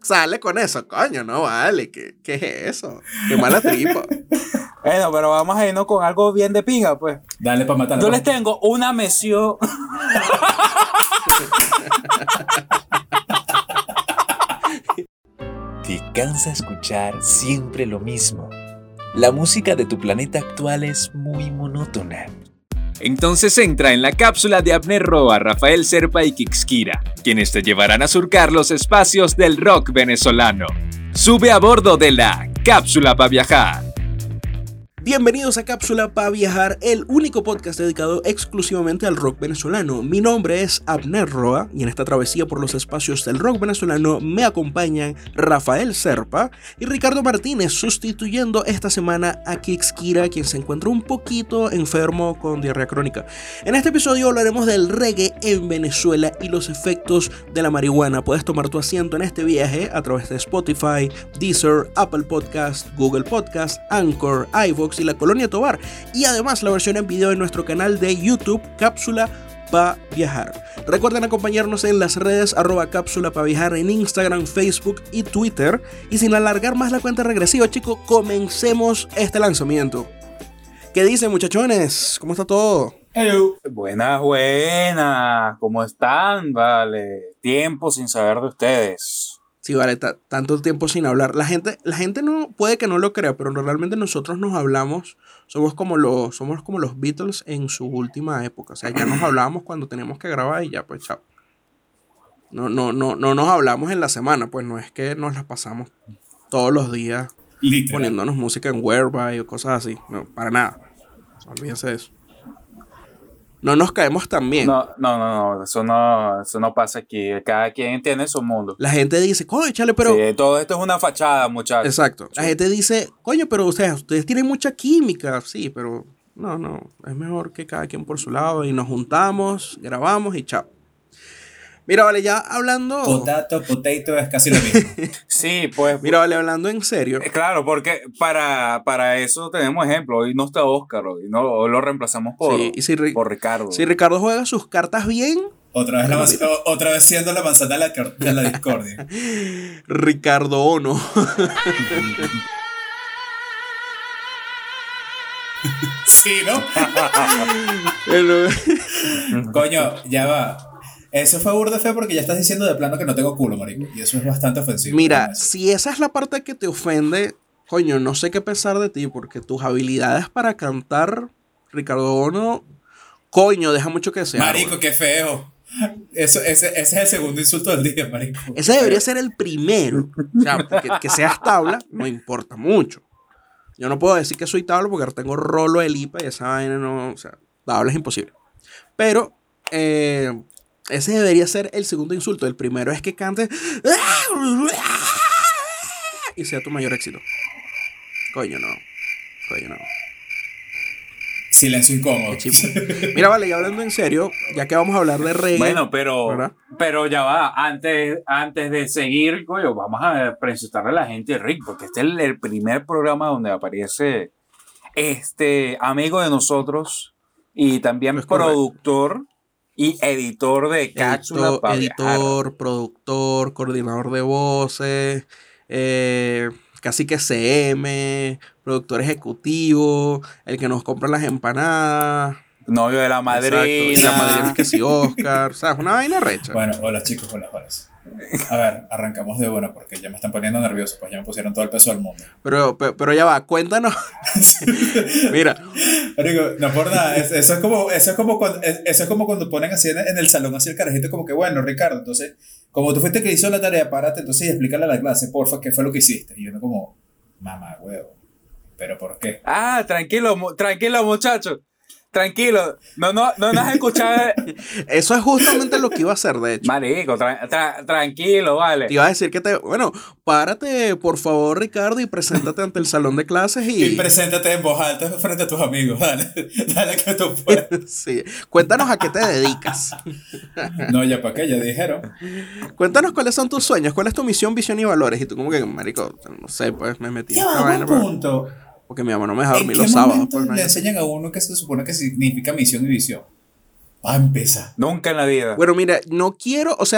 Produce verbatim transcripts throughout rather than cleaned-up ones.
sale con eso, coño, no vale, ¿qué, qué es eso? Qué mala tripa. Bueno, pero vamos a irnos con algo bien de pinga, pues. Dale para matarla. Yo les tengo una mención. ¿Te cansa escuchar siempre lo mismo? La música de tu planeta actual es muy monótona. Entonces entra en la cápsula de Abner Roa, Rafael Serpa y Kixkira, quienes te llevarán a surcar los espacios del rock venezolano. Sube a bordo de la Cápsula para Viajar. Bienvenidos a Cápsula para Viajar, el único podcast dedicado exclusivamente al rock venezolano. Mi nombre es Abner Roa y en esta travesía por los espacios del rock venezolano me acompañan Rafael Serpa y Ricardo Martínez, sustituyendo esta semana a Kixkira, quien se encuentra un poquito enfermo con diarrea crónica. En este episodio hablaremos del reggae en Venezuela y los efectos de la marihuana. Puedes tomar tu asiento en este viaje a través de Spotify, Deezer, Apple Podcast, Google Podcast, Anchor, iVoox y la Colonia Tovar, y además la versión en video en nuestro canal de YouTube Cápsula Pa Viajar. Recuerden acompañarnos en las redes arroba Cápsula Pa Viajar en Instagram, Facebook y Twitter. Y sin alargar más la cuenta regresiva, chicos, comencemos este lanzamiento. ¿Qué dicen, muchachones? ¿Cómo está todo? Hello. Buenas, buenas. ¿Cómo están? Vale, tiempo sin saber de ustedes. Sí, vale, t- tanto tiempo sin hablar. La gente, la gente no puede que no lo crea, pero realmente nosotros nos hablamos, somos como los, somos como los Beatles en su última época. O sea, ya nos hablábamos cuando teníamos que grabar y ya, pues, chao. No, no, no, no nos hablamos en la semana, pues no es que nos las pasamos todos los días Literal. poniéndonos música en Whereby o cosas así. No, para nada. Olvídense de eso. No nos caemos tan bien. No, no, no, no, eso no, eso no pasa aquí. Cada quien tiene su mundo. La gente dice, coño, chale, pero... Sí, todo esto es una fachada, muchachos. Exacto. La gente dice, coño, pero ustedes, ustedes tienen mucha química. Sí, pero no, no. Es mejor que cada quien por su lado y nos juntamos, grabamos y chao. Mira, vale, ya hablando... Potato, potato es casi lo mismo. Sí, pues. Mira, vale, hablando en serio. Eh, Claro, porque para, para eso tenemos ejemplo. Hoy no está Óscar, hoy, no, hoy lo reemplazamos por, Sí, y si, Ri- por Ricardo. si Ricardo juega sus cartas bien, Otra vez, la manz- o- otra vez siendo la manzana de la, cor- de la discordia. Ricardo Ono. Sí, ¿no? Pero- Coño, ya va. Eso fue burda feo porque ya estás diciendo de plano que no tengo culo, marico. Y eso es bastante ofensivo. Mira, si esa es la parte que te ofende, coño, no sé qué pensar de ti, porque tus habilidades para cantar, Ricardo Ono, coño, deja mucho que desear. Marico, güey. qué feo. Eso, ese, ese es el segundo insulto del día, marico. Ese debería ser el primero. O sea, porque que seas tabla no importa mucho. Yo no puedo decir que soy tabla porque tengo rolo de lipa y esa vaina no... O sea, tabla es imposible. Pero, eh, ese debería ser el segundo insulto. El primero es que cantes... Y sea tu mayor éxito. Coño, no. Coño, no. Silencio incómodo. Qué chivo. Mira, vale, y hablando en serio, ya que vamos a hablar de reggae... Bueno, pero, ¿verdad? pero ya va, antes, antes de seguir, coño, vamos a presentarle a la gente de Rick, porque este es el, el primer programa donde aparece este amigo de nosotros y también Es correcto. productor y editor de Cápsula Editor, para editor, productor, coordinador de voces, eh, casi que C M, productor ejecutivo, el que nos compra las empanadas. novio de la madrina. Exacto, y la madrina es que sí, Oscar. O sea, es una vaina recha. Bueno, hola chicos, hola, hola. A ver, arrancamos de buena porque ya me están poniendo nervioso, pues ya me pusieron todo el peso del mundo. Pero, pero, pero ya va, cuéntanos. Mira, Marico, no por nada, es- eso es como, eso es como cuando, es- eso es como cuando ponen así en, en el salón así el carajito como que bueno, Ricardo, entonces, como tú fuiste que hizo la tarea, párate entonces y explícale a la clase, porfa, qué fue lo que hiciste. Y uno como, mamá, huevo, ¿pero por qué? Ah, tranquilo, mu- tranquilo, muchachos. Tranquilo. No, no, no nos has escuchado. eso es justamente lo que iba a hacer, de hecho. Marico, tra- tra- tranquilo, vale. Te iba a decir que te... Bueno, párate, por favor, Ricardo, y preséntate ante el salón de clases Y y... preséntate en voz alta frente a tus amigos, dale, dale que tú puedes. Sí. Cuéntanos a qué te dedicas. No, ya para qué, ya dijeron. Cuéntanos cuáles son tus sueños, cuál es tu misión, visión y valores. Y tú como que, marico, no sé, pues me metí en Ya esta va, vaina buen pero- punto. porque mi mamá no me deja ¿En dormir qué los sábados. momento Pues, no le hay- enseñan a uno que se supone que significa misión y visión? Va a empezar. Nunca en la vida. Bueno, mira, no quiero, o sea,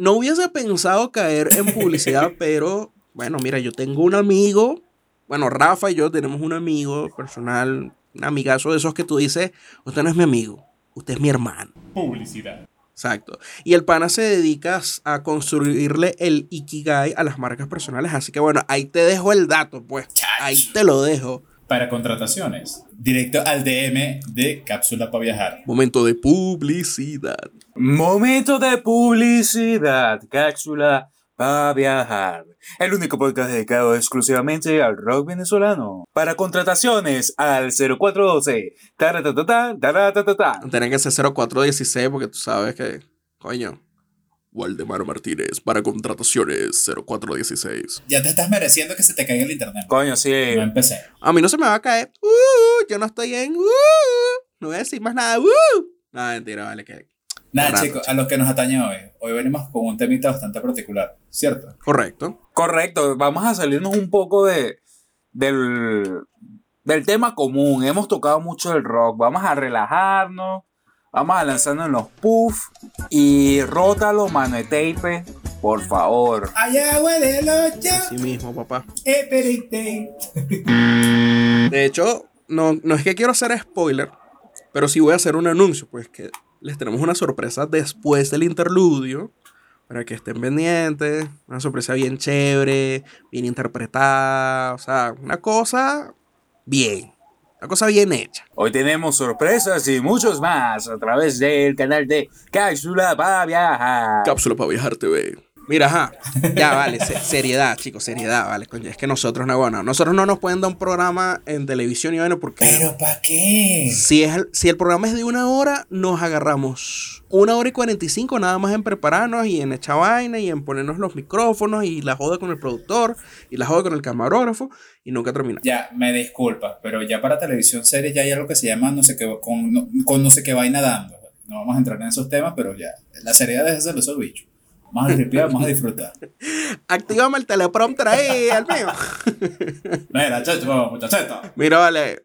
no hubiese pensado caer en publicidad, pero bueno, mira, yo tengo un amigo, bueno, Rafa y yo tenemos un amigo personal, un amigazo de esos que tú dices, usted no es mi amigo, usted es mi hermano. Publicidad. Exacto. Y el pana se dedica a construirle el Ikigai a las marcas personales, así que bueno, ahí te dejo el dato, pues, ahí te lo dejo. Para contrataciones, directo al D M de Cápsula para Viajar. Momento de publicidad. Momento de publicidad. Cápsula para viajar. El único podcast dedicado exclusivamente al rock venezolano. Para contrataciones al cero cuatro uno dos. Taratatata, taratatata. Tienen que ser cero cuatro dieciséis porque tú sabes que, coño, Waldemar Martínez para contrataciones cero cuatro dieciséis. Ya te estás mereciendo que se te caiga el internet. Coño, sí. No empecé. A mí no se me va a caer. Uh, yo no estoy en. Uh, no voy a decir más nada. Uh. No, mentira, vale. Que, Nada, rato, chicos, a lo que nos atañe hoy. Hoy venimos con un temita bastante particular, ¿cierto? Correcto. Correcto. Vamos a salirnos un poco de del, del tema común. Hemos tocado mucho el rock. Vamos a relajarnos. Vamos a lanzarnos en los puffs. Y rótalo, mano de tape, por favor. Allá huele el ocho. Así mismo, papá. Eperite. De hecho, no, no es que quiero hacer spoiler, pero sí voy a hacer un anuncio, pues que les tenemos una sorpresa después del interludio, para que estén pendientes, una sorpresa bien chévere, bien interpretada, o sea, una cosa bien, una cosa bien hecha. Hoy tenemos sorpresas y muchos más a través del canal de Cápsula para Viajar. Cápsula para Viajar T V. Mira, ajá, ya vale, se- seriedad, chicos, seriedad, vale, coño, es que nosotros no, bueno, nosotros no nos pueden dar un programa en televisión y bueno, porque ¿Pero para qué? si, es el, si el programa es de una hora, nos agarramos una hora y cuarenta y cinco nada más en prepararnos y en echar vaina y en ponernos los micrófonos y la joda con el productor y la joda con el camarógrafo y nunca terminamos. Ya, me disculpas, pero ya para televisión series ya hay algo que se llama no sé qué, con, no, con no sé qué vaina dando. No vamos a entrar en esos temas, pero ya, la seriedad es hacerlo esos bichos. Vamos a tripear, vamos a disfrutar. Actívame el teleprompter ahí, al mío. Mira, chacho, muchacheta. Mira, vale,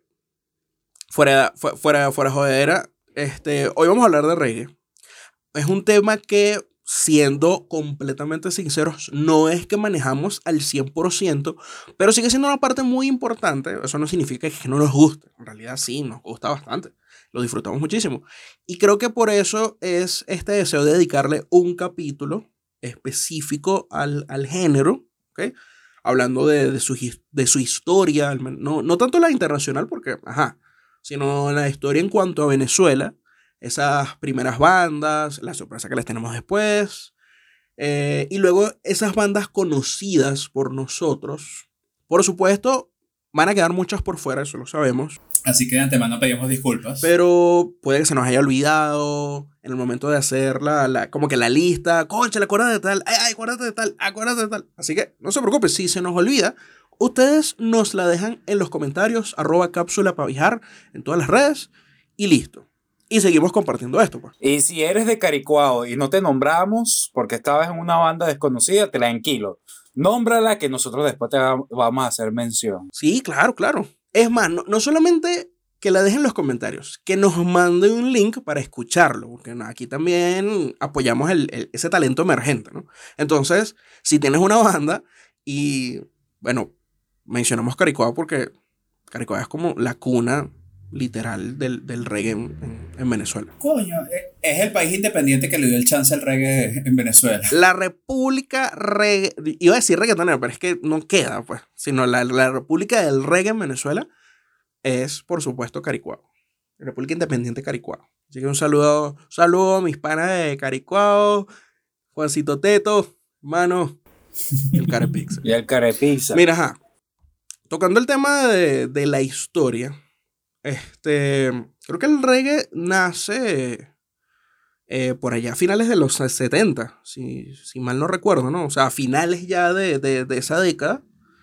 fuera, fu- fuera, fuera jodera, este, hoy vamos a hablar de reggae. Es un tema que, siendo completamente sinceros, no es que manejamos al cien por ciento, pero sigue siendo una parte muy importante. Eso no significa que no nos guste. En realidad sí, nos gusta bastante. Lo disfrutamos muchísimo. Y creo que por eso es este deseo de dedicarle un capítulo específico al, al género, ¿ok? Hablando de, de, su, his- de su historia, al men- no, no tanto la internacional, porque, ajá, sino la historia en cuanto a Venezuela, esas primeras bandas, la sorpresa que les tenemos después, eh, y luego esas bandas conocidas por nosotros. Por supuesto, van a quedar muchas por fuera, eso lo sabemos, Así que de antemano pedimos disculpas. pero puede que se nos haya olvidado en el momento de hacer la, la, como que la lista. Concha, acuérdate de tal, ay, ay, acuérdate de tal, acuérdate de tal. Así que no se preocupen, si se nos olvida, ustedes nos la dejan en los comentarios, arroba cápsula para viajar en todas las redes y listo. Y seguimos compartiendo esto, pues. Y si eres de Caricuao y no te nombramos porque estabas en una banda desconocida, tranquilo. Nómbrala que nosotros después te va- vamos a hacer mención. Sí, claro, claro. Es más, no, no solamente que la dejen en los comentarios, que nos mande un link para escucharlo, porque no, aquí también apoyamos el, el- ese talento emergente, ¿no? Entonces, si tienes una banda y, bueno, mencionamos Caricuao porque Caricuao es como la cuna literal del, del reggae en, en- en Venezuela. Coño, eh, es el país independiente que le dio el chance al reggae en Venezuela. La República Reggae, iba a decir reggaetonera, pero es que no queda, pues, sino la, la República del Reggae en Venezuela es, por supuesto, Caricuao. República Independiente Caricuao. Así que un saludo, un saludo a mis panas de Caricuao, Juancito Teto, hermano, y el Carepix. Y el Carepizza. Mira, ajá, tocando el tema de, de la historia, este, creo que el reggae nace eh, por allá a finales de los setenta, si, si mal no recuerdo, ¿no? O sea, a finales ya de, de, de esa década,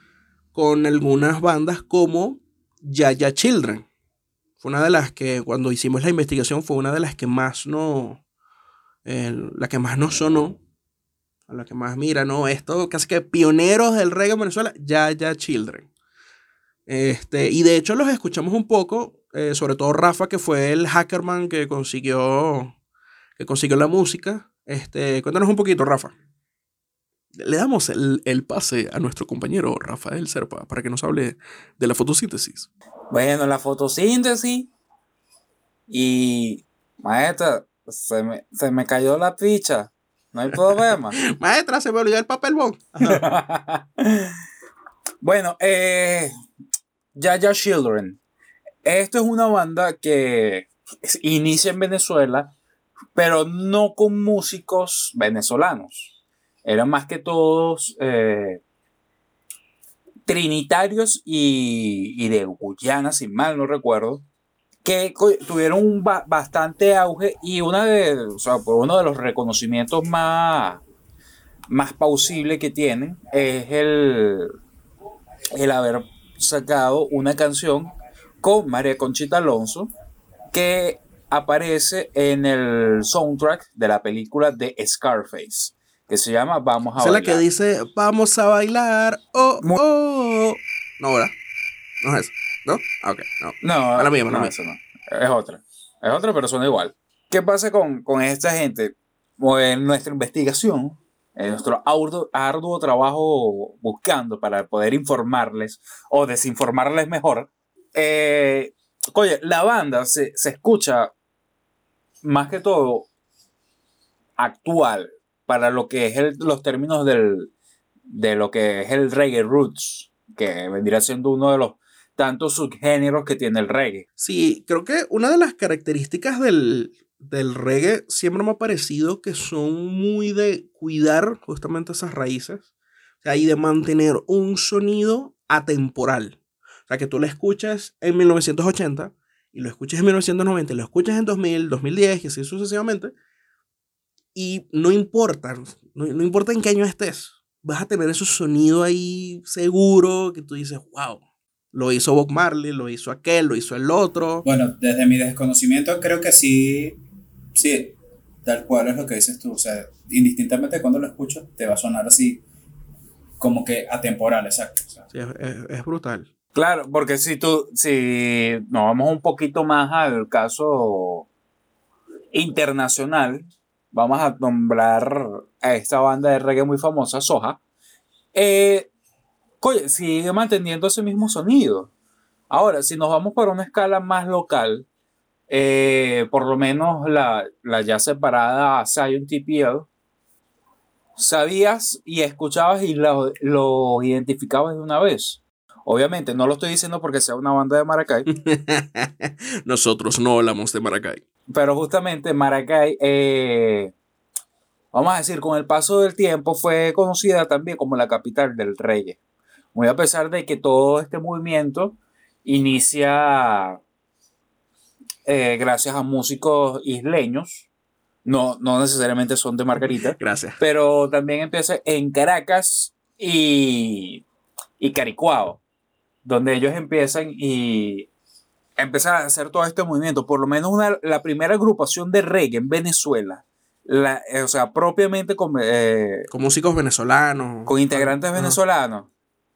con algunas bandas como Yaya Children. Fue una de las que, cuando hicimos la investigación, fue una de las que más no, eh, la que más nos sonó, a la que más mira, ¿no? Esto, casi que pioneros del reggae en Venezuela, Yaya Children. Este, y de hecho los escuchamos un poco, eh, sobre todo Rafa, que fue el hackerman que consiguió, que consiguió la música Este, cuéntanos un poquito, Rafa. Le damos el, el pase a nuestro compañero Rafael Serpa para que nos hable de la fotosíntesis. Bueno, la fotosíntesis y maestra, se me, se me cayó la ficha, no hay problema. Maestra, se me olvidó el papel bond. Bueno, eh, Ya Ya Children. Esto es una banda que inicia en Venezuela, pero no con músicos venezolanos. Eran más que todos eh, trinitarios y, y de Guyana, si mal no recuerdo, que tuvieron un ba- bastante auge y una de, o sea, por uno de los reconocimientos más, más plausibles que tienen es el, el haber sacado una canción con María Conchita Alonso que aparece en el soundtrack de la película de Scarface, que se llama Vamos a Esa es la Bailar. que dice, vamos a bailar, oh, Muy- oh. No, ¿verdad? No es eso, ¿no? Ah, ok, no. No, Mala mía, mala no, mía. eso no. Es otra. Es otra, pero suena igual. ¿Qué pasa con, con esta gente? Pues en nuestra investigación, en nuestro arduo, arduo trabajo buscando para poder informarles o desinformarles mejor, eh, oye, la banda se, se escucha más que todo actual para lo que es el- los términos del, de lo que es el reggae roots, que vendría siendo uno de los tantos subgéneros que tiene el reggae. Sí, creo que una de las características del, del reggae siempre me ha parecido que son muy de cuidar justamente esas raíces, o sea, y de mantener un sonido atemporal. O sea, que tú lo escuchas en mil novecientos ochenta y lo escuchas en mil novecientos noventa y lo escuchas en dos mil, dos mil diez y así sucesivamente. Y no importa, no, no importa en qué año estés, vas a tener ese sonido ahí seguro que tú dices, wow, lo hizo Bob Marley, lo hizo aquel, lo hizo el otro. Bueno, desde mi desconocimiento creo que sí, sí, tal cual es lo que dices tú. O sea, indistintamente cuando lo escucho, te va a sonar así como que atemporal, exacto. O sea, Sí, es, es- es brutal. Claro, porque si tú, si nos vamos un poquito más al caso internacional, vamos a nombrar a esta banda de reggae muy famosa, Soja, eh, oye, sigue manteniendo ese mismo sonido. Ahora, si nos vamos para una escala más local, eh, por lo menos la, la ya separada Zion T P L, sabías y escuchabas y lo, lo identificabas de una vez. Obviamente, no lo estoy diciendo porque sea una banda de Maracay, Nosotros no hablamos de Maracay. pero justamente Maracay, eh, vamos a decir, con el paso del tiempo fue conocida también como la capital del reggae. Muy a pesar de que todo este movimiento inicia eh, gracias a músicos isleños, no, no necesariamente son de Margarita, Gracias. pero también empieza en Caracas y, y Caricuao, donde ellos empiezan y empiezan a hacer todo este movimiento. Por lo menos una, la primera agrupación de reggae en Venezuela, la, eh, o sea, propiamente con, eh, Con músicos venezolanos. con integrantes Ajá. venezolanos,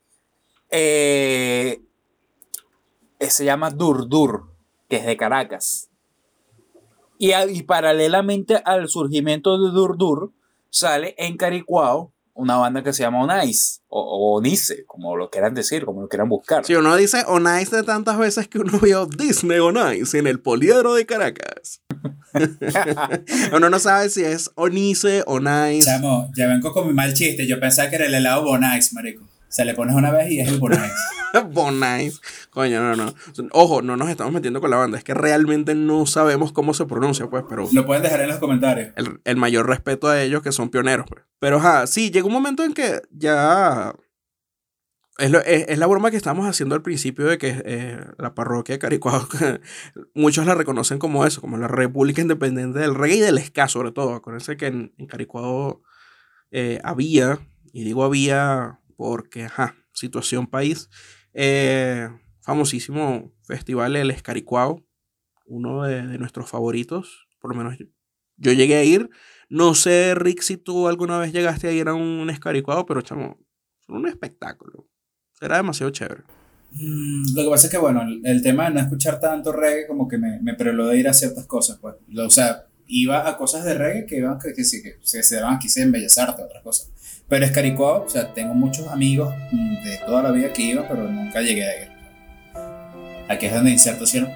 eh, eh, se llama Dur Dur, que es de Caracas. Y, a- y paralelamente al surgimiento de Dur Dur, sale en Caricuao una banda que se llama Onaiz, o, o Onice, como lo quieran decir, como lo quieran buscar. Si uno dice On Ice de tantas veces que uno vio Disney On Ice en el Poliedro de Caracas. Uno no sabe si es Onice, On Ice. chamo, ya vengo con mi mal chiste. Yo pensaba que era el helado Bonais, marico. Se le pones una vez y es el Bonais. Bon Ice. Coño, no, no. Ojo, no nos estamos metiendo con la banda. Es que realmente no sabemos cómo se pronuncia, pues, pero Lo pueden dejar en los comentarios. el, el mayor respeto a ellos que son pioneros, pues. Pero, ajá, sí, llegó un momento en que ya... Es, lo- es, es la broma que estábamos haciendo al principio de que eh, la parroquia de Caricuao, que muchos la reconocen como eso, como la República Independiente del Reggae y del Ska, sobre todo. Acuérdense que en, en Caricuao eh, había, y digo había porque, ajá, situación país, eh, famosísimo festival El Escaricuao, uno de, de nuestros favoritos, por lo menos yo, yo llegué a ir. No sé, Rick, si tú alguna vez llegaste a ir a un Escaricuao, pero chamo, son un espectáculo. Era demasiado chévere. Mm, Lo que pasa es que, bueno, el, el tema de no escuchar tanto reggae como que me, me preló de ir a ciertas cosas, pues. Lo- O sea, iba a cosas de reggae que iban que, que, sí, que se, se daban aquí en Bellas Artes, otras cosas. Pero Escaricuao, o sea, tengo muchos amigos de toda la vida que iban, pero nunca llegué a ir. Aquí es donde inserto cielo.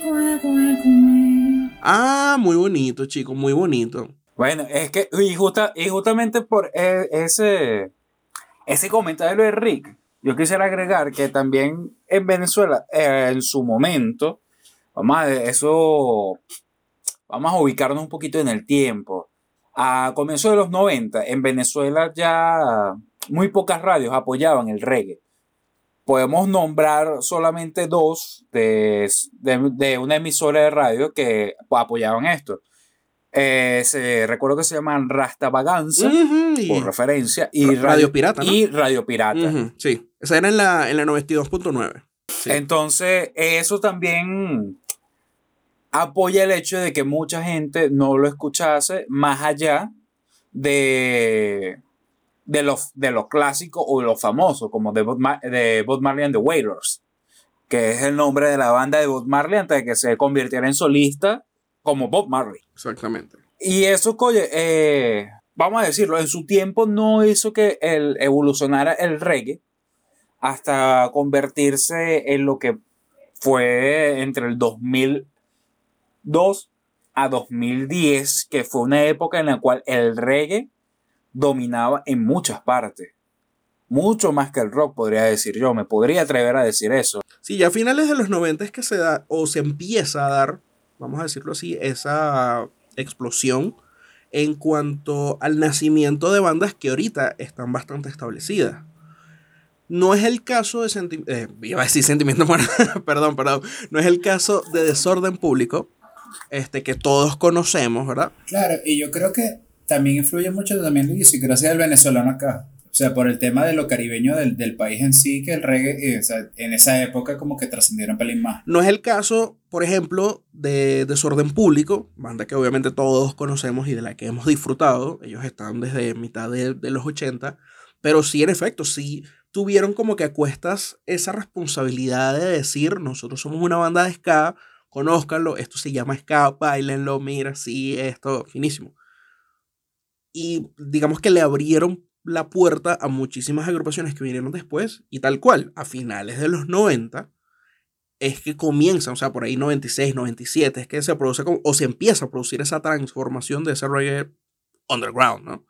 Ah, muy bonito, chicos, muy bonito. Bueno, es que, y, justa, y justamente por e, ese, ese comentario de Rick, yo quisiera agregar que también en Venezuela, eh, en su momento, vamos a, eso, vamos a ubicarnos un poquito en el tiempo. A comienzos de los noventa, en Venezuela ya muy pocas radios apoyaban el reggae. Podemos nombrar solamente dos de, de, de una emisora de radio que apoyaban esto. Eh, se, recuerdo que se llaman Rastavaganza, uh-huh, por referencia, y Radio, Radio Pirata, ¿no? Y Radio Pirata. Uh-huh, sí, esa era en la, en la noventa y dos punto nueve. Sí. Entonces, eso también apoya el hecho de que mucha gente no lo escuchase más allá de, de los de los clásicos o de los famosos, como de Bob, Mar- de Bob Marley and the Wailers, que es el nombre de la banda de Bob Marley antes de que se convirtiera en solista como Bob Marley. Exactamente. Y eso, oye, eh, vamos a decirlo, en su tiempo no hizo que el, evolucionara el reggae hasta convertirse en lo que fue entre el dos mil dos a dos mil diez, que fue una época en la cual el reggae dominaba en muchas partes. Mucho más que el rock, podría decir yo. Me podría atrever a decir eso. Sí, ya a finales de los noventa es que se da, o se empieza a dar, vamos a decirlo así, esa explosión en cuanto al nacimiento de bandas que ahorita están bastante establecidas. No es el caso de sentimiento, eh, iba a decir sentimiento, bueno, perdón, perdón, no es el caso de Desorden Público, este, que todos conocemos, ¿verdad? Claro, y yo creo que también influye mucho también la idiosincrasia del venezolano acá. O sea, por el tema de lo caribeño del, del país en sí, que el reggae, eh, o sea, en esa época como que trascendieron un pelín más. No es el caso, por ejemplo, de Desorden Público, banda que obviamente todos conocemos y de la que hemos disfrutado. Ellos están desde mitad de, de los ochenta, pero sí, en efecto, sí tuvieron como que a cuestas esa responsabilidad de decir, nosotros somos una banda de ska, conózcanlo, esto se llama ska, bailenlo, mira, sí, esto, finísimo. Y digamos que le abrieron la puerta a muchísimas agrupaciones que vinieron después, y tal cual, a finales de los noventa, es que comienzan, o sea, por ahí noventa y seis, noventa y siete, es que se produce, o se empieza a producir esa transformación de ese reggae underground, ¿no?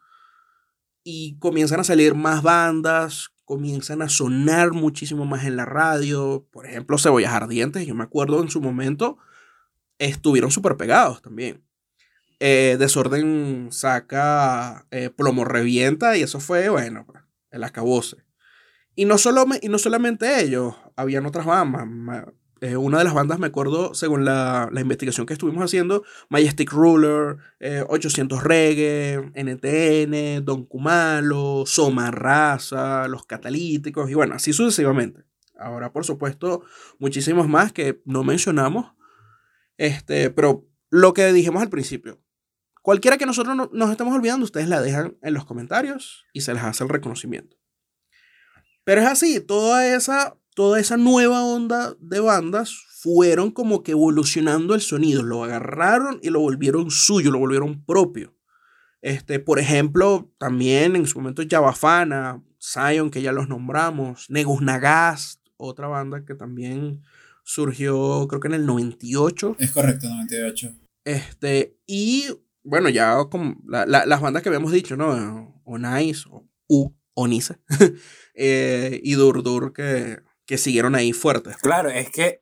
Y comienzan a salir más bandas, comienzan a sonar muchísimo más en la radio. Por ejemplo, Cebollas Ardientes, yo me acuerdo en su momento, estuvieron súper pegados también. Eh, Desorden saca eh, Plomo Revienta, y eso fue, bueno, el acabose. Y no, solo me, y no solamente ellos, habían otras bandas. Eh, una de las bandas, me acuerdo, según la, la investigación que estuvimos haciendo, Majestic Ruler, eh, ochocientos Reggae, N T N, Don Kumalo, Soma Raza, Los Catalíticos, y bueno, así sucesivamente. Ahora, por supuesto, muchísimos más que no mencionamos, este, pero lo que dijimos al principio, cualquiera que nosotros no, nos estemos olvidando, ustedes la dejan en los comentarios y se les hace el reconocimiento. Pero es así, toda esa... Toda esa nueva onda de bandas fueron como que evolucionando el sonido, lo agarraron y lo volvieron suyo, lo volvieron propio. Este, por ejemplo, también en su momento Yabafana, Zion, que ya los nombramos, Negus Nagast, otra banda que también surgió creo que en el noventa y ocho. Es correcto, noventa y ocho. Este, y bueno, ya como la, la, las bandas que habíamos dicho, ¿no? Onais, o U, Onice, eh, y Durdur, que... que siguieron ahí fuertes. Claro, es que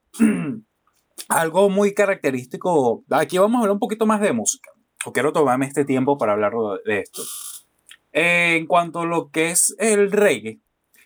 algo muy característico, aquí vamos a hablar un poquito más de música, o quiero tomarme este tiempo para hablar de esto. Eh, en cuanto a lo que es el reggae,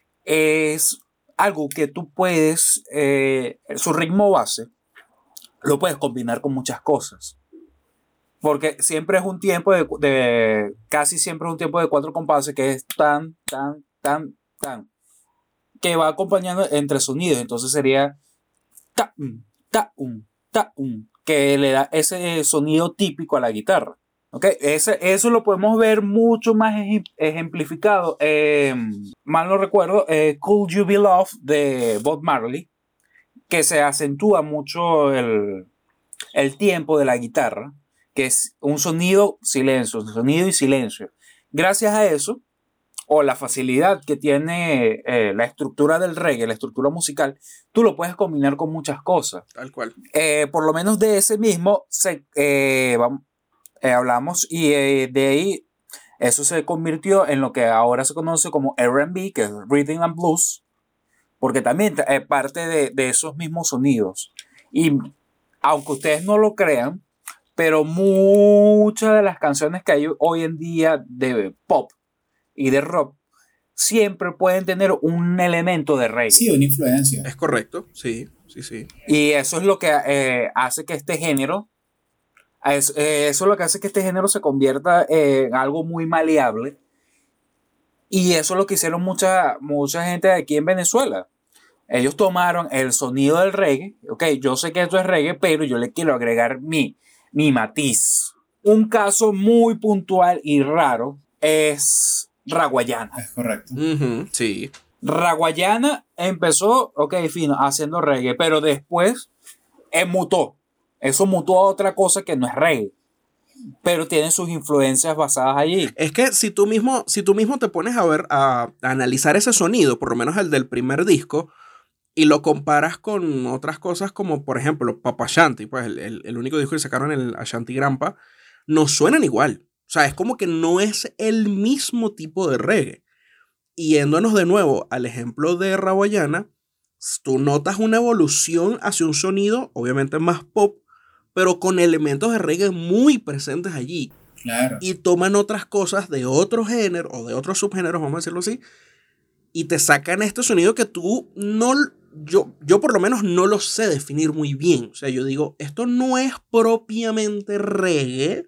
es algo que tú puedes, eh, su ritmo base, lo puedes combinar con muchas cosas. Porque siempre es un tiempo de, de casi siempre es un tiempo de cuatro compases que es tan, tan, tan, tan, que va acompañando entre sonidos. Entonces sería ta um, ta um, ta um, que le da ese sonido típico a la guitarra. ¿Okay? Ese, eso lo podemos ver mucho más ejemplificado. Eh, mal no recuerdo, eh, Could You Be Loved de Bob Marley, que se acentúa mucho el, el tiempo de la guitarra, que que es un sonido, silencio, un sonido y silencio. Gracias a eso, o la facilidad que tiene eh, la estructura del reggae, la estructura musical, tú lo puedes combinar con muchas cosas. Tal cual. Eh, por lo menos de ese mismo se, eh, vamos, eh, hablamos y eh, de ahí eso se convirtió en lo que ahora se conoce como R and B, que es Rhythm and Blues, porque también es eh, parte de, de esos mismos sonidos. Y aunque ustedes no lo crean, pero muchas de las canciones que hay hoy en día de pop y de rock siempre pueden tener un elemento de reggae. Sí, una influencia. Es correcto, sí, sí, sí. Y eso es lo que eh, hace que este género, es, eh, eso es lo que hace que este género se convierta eh, en algo muy maleable. Y eso es lo que hicieron mucha, mucha gente aquí en Venezuela. Ellos tomaron el sonido del reggae. Ok, yo sé que esto es reggae, pero yo le quiero agregar mi, mi matiz. Un caso muy puntual y raro es Raguayana. Es correcto. Uh-huh, sí. Raguayana empezó, ok, fino, haciendo reggae, pero después eh, mutó. Eso mutó a otra cosa que no es reggae, pero tiene sus influencias basadas allí. Es que si tú mismo, si tú mismo te pones a ver, a, a analizar ese sonido, por lo menos el del primer disco, y lo comparas con otras cosas como, por ejemplo, Papa Shanti, pues el, el, el único disco que sacaron, el Ashanti Grampa, no suenan igual. O sea, es como que no es el mismo tipo de reggae. Y yéndonos de nuevo al ejemplo de Raguayana, tú notas una evolución hacia un sonido, obviamente más pop, pero con elementos de reggae muy presentes allí. Claro. Y toman otras cosas de otro género, o de otros subgéneros, vamos a decirlo así, y te sacan este sonido que tú no... Yo, yo por lo menos no lo sé definir muy bien. O sea, yo digo, esto no es propiamente reggae,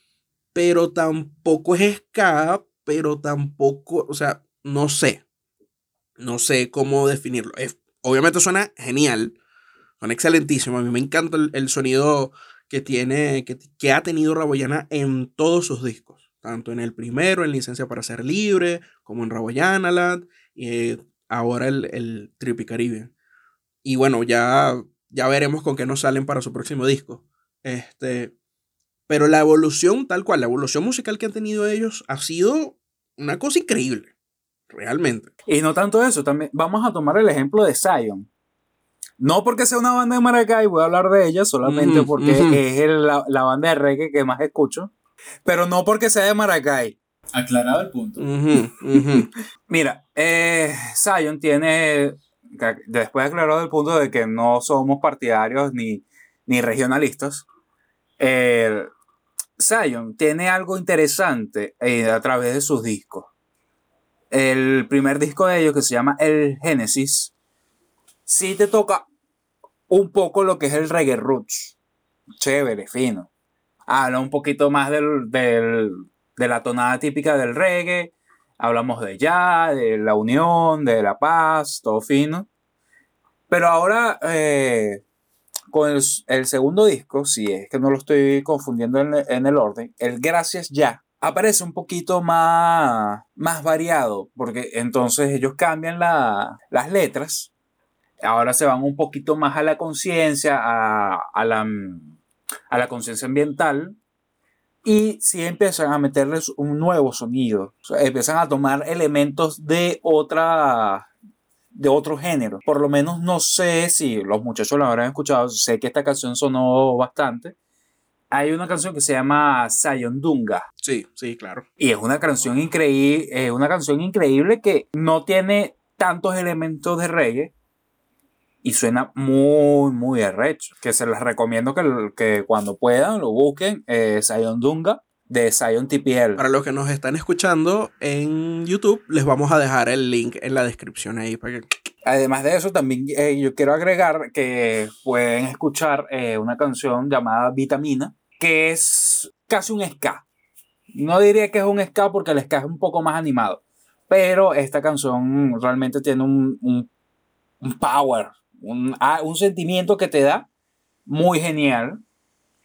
pero tampoco es ska, pero tampoco, o sea, no sé. No sé cómo definirlo. Es, obviamente suena genial, suena excelentísimo. A mí me encanta el, el sonido que tiene, que, que ha tenido Raguayana en todos sus discos. Tanto en el primero, en Licencia para Ser Libre, como en Raguayana Land, y eh, ahora el, el Trippy Caribbean. Y bueno, ya, ya veremos con qué nos salen para su próximo disco. Este... Pero la evolución, tal cual, la evolución musical que han tenido ellos ha sido una cosa increíble, realmente. Y no tanto eso, también vamos a tomar el ejemplo de Zion. No porque sea una banda de Maracay, voy a hablar de ella, solamente uh-huh, porque uh-huh. es el, la, la banda de reggae que más escucho, pero no porque sea de Maracay. Aclarado el punto. Uh-huh, uh-huh. Mira, eh, Zion tiene, después de aclarado el punto de que no somos partidarios ni, ni regionalistas, eh, Zion tiene algo interesante eh, a través de sus discos. El primer disco de ellos, que se llama El Génesis, sí te toca un poco lo que es el reggae roots. Chévere, fino. Habla un poquito más del, del, de la tonada típica del reggae. Hablamos de ya, de la unión, de la paz, todo fino. Pero ahora... Eh, con el, el segundo disco, si es que no lo estoy confundiendo en, en el orden, el Gracias Ya, aparece un poquito más, más variado, porque entonces ellos cambian la, las letras, ahora se van un poquito más a la conciencia, a, a la, a la conciencia ambiental, y sí empiezan a meterles un nuevo sonido, o sea, empiezan a tomar elementos de otra... de otro género. Por lo menos no sé si los muchachos lo habrán escuchado, sé que esta canción sonó bastante. Hay una canción que se llama Sayondunga. Sí, sí, claro. Y es una canción increíble, es una canción increíble que no tiene tantos elementos de reggae y suena muy, muy arrecho. Que se les recomiendo que, que cuando puedan lo busquen, eh, Sayondunga, de Zion T P L. Para los que nos están escuchando en YouTube, les vamos a dejar el link en la descripción ahí para que... Además de eso, también eh, yo quiero agregar que pueden escuchar eh, una canción llamada Vitamina, que es casi un ska. No diría que es un ska porque el ska es un poco más animado, pero esta canción realmente tiene un, un, un power, un, un sentimiento que te da muy genial.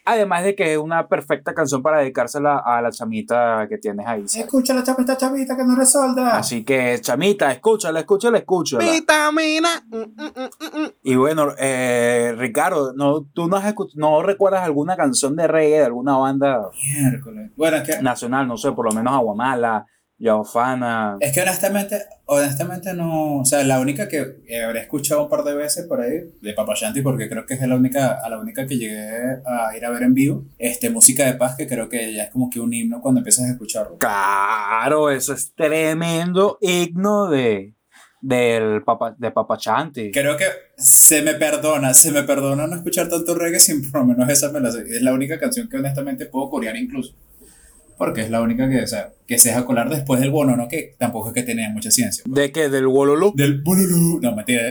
Además de que es una perfecta canción para dedicársela a la chamita que tienes ahí. ¿sabes? Escucha la chamita, chamita, que no resuelta. Así que, chamita, escúchala, escúchala, escúchala. Vitamina. Mm, mm, mm, mm. Y bueno, eh, Ricardo, ¿no, ¿tú no, has escuch- no recuerdas alguna canción de reggae de alguna banda Miércoles. Bueno, es que, nacional? No sé, por lo menos Aguamala, Yaofana. es que honestamente, honestamente no, o sea, la única que eh, habré escuchado un par de veces por ahí, de Papashanti, porque creo que es la única, a la única que llegué a ir a ver en vivo, este, Música de Paz, que creo que ya es como que un himno cuando empiezas a escucharlo. Claro, eso es tremendo himno de, del papa, de Papachanti. Creo que se me perdona, se me perdona no escuchar tanto reggae sin por lo menos esa me la sé. Es la única canción que honestamente puedo corear incluso. Porque es la única que, o sea, que se deja colar después del bono, ¿no? Que tampoco es que tenía mucha ciencia. ¿De qué? ¿Del Wololo? Del bololú. No, mentira.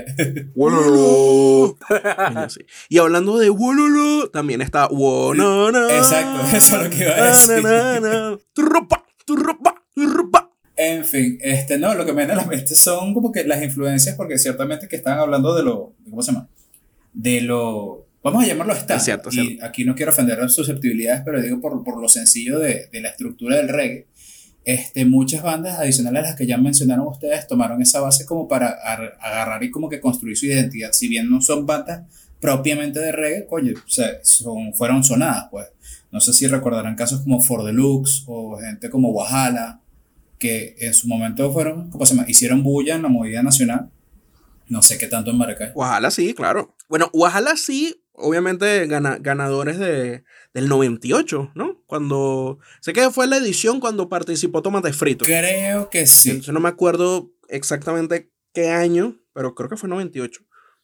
Wololo. Coño, sí. Y hablando de Wololo, también está Wonana. Exacto, eso es lo que iba a decir. Na, na, na. Turropa, turropa, turropa. En fin, este, no, lo que me viene a la mente son como que las influencias, porque ciertamente que están hablando de lo, ¿cómo se llama? De lo, vamos a llamarlo estándar. Es cierto, es y cierto. aquí no quiero ofender a susceptibilidades, pero digo por, por lo sencillo de, de la estructura del reggae. Este, muchas bandas adicionales a las que ya mencionaron ustedes tomaron esa base como para ar- agarrar y como que construir su identidad. Si bien no son bandas propiamente de reggae, coño, o sea, son, fueron sonadas, pues. No sé si recordarán casos como For Deluxe o gente como Wahala, que en su momento fueron, ¿cómo se llama? Hicieron bulla en la movida nacional. No sé qué tanto en Maracay. Ojalá sí, claro. Bueno, ojalá sí, obviamente gana- ganadores de, del noventa y ocho, ¿no? Cuando, sé que fue la edición cuando participó Tomate Frito. Creo que sí. Entonces no me acuerdo exactamente qué año, pero creo que fue noventa y ocho.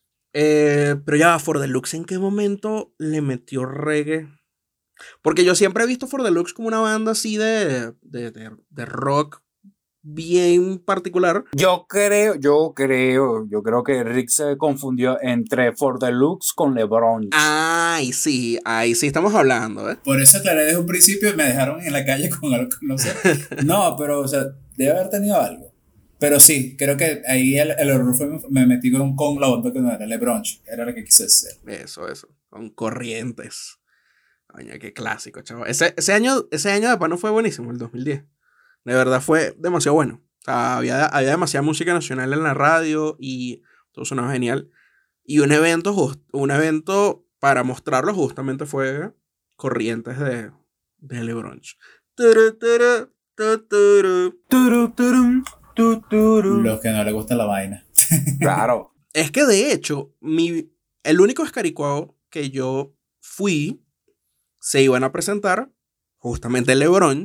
Eh, pero ya, For Deluxe, ¿en qué momento le metió reggae? Porque yo siempre he visto For Deluxe como una banda así de, de, de, de rock bien particular. Yo creo, yo creo, yo creo que Rick se confundió entre For Deluxe con LeBron. Ay, sí, ahí sí estamos hablando, ¿eh? Por eso aclaré desde un principio y me dejaron en la calle con algo que no sé. No, pero, o sea, debe haber tenido algo. Pero sí, creo que ahí el, el error fue, me metí con, con la onda que no era LeBron, era lo que quise hacer. Eso, eso, con Corrientes. Coño, qué clásico, chaval. Ese, ese, año, ese año de Pano fue buenísimo, el dos mil diez. De verdad fue demasiado bueno. O sea, había, había demasiada música nacional en la radio y todo sonaba genial. Y un evento, just, un evento para mostrarlo justamente fue Corrientes de, de LeBron. Turu, turu, tu, turu. Turu, turum, tu, turum. Los que no les gusta la vaina. Claro. Es que de hecho, mi, el único escaricuado que yo fui se iban a presentar justamente LeBron.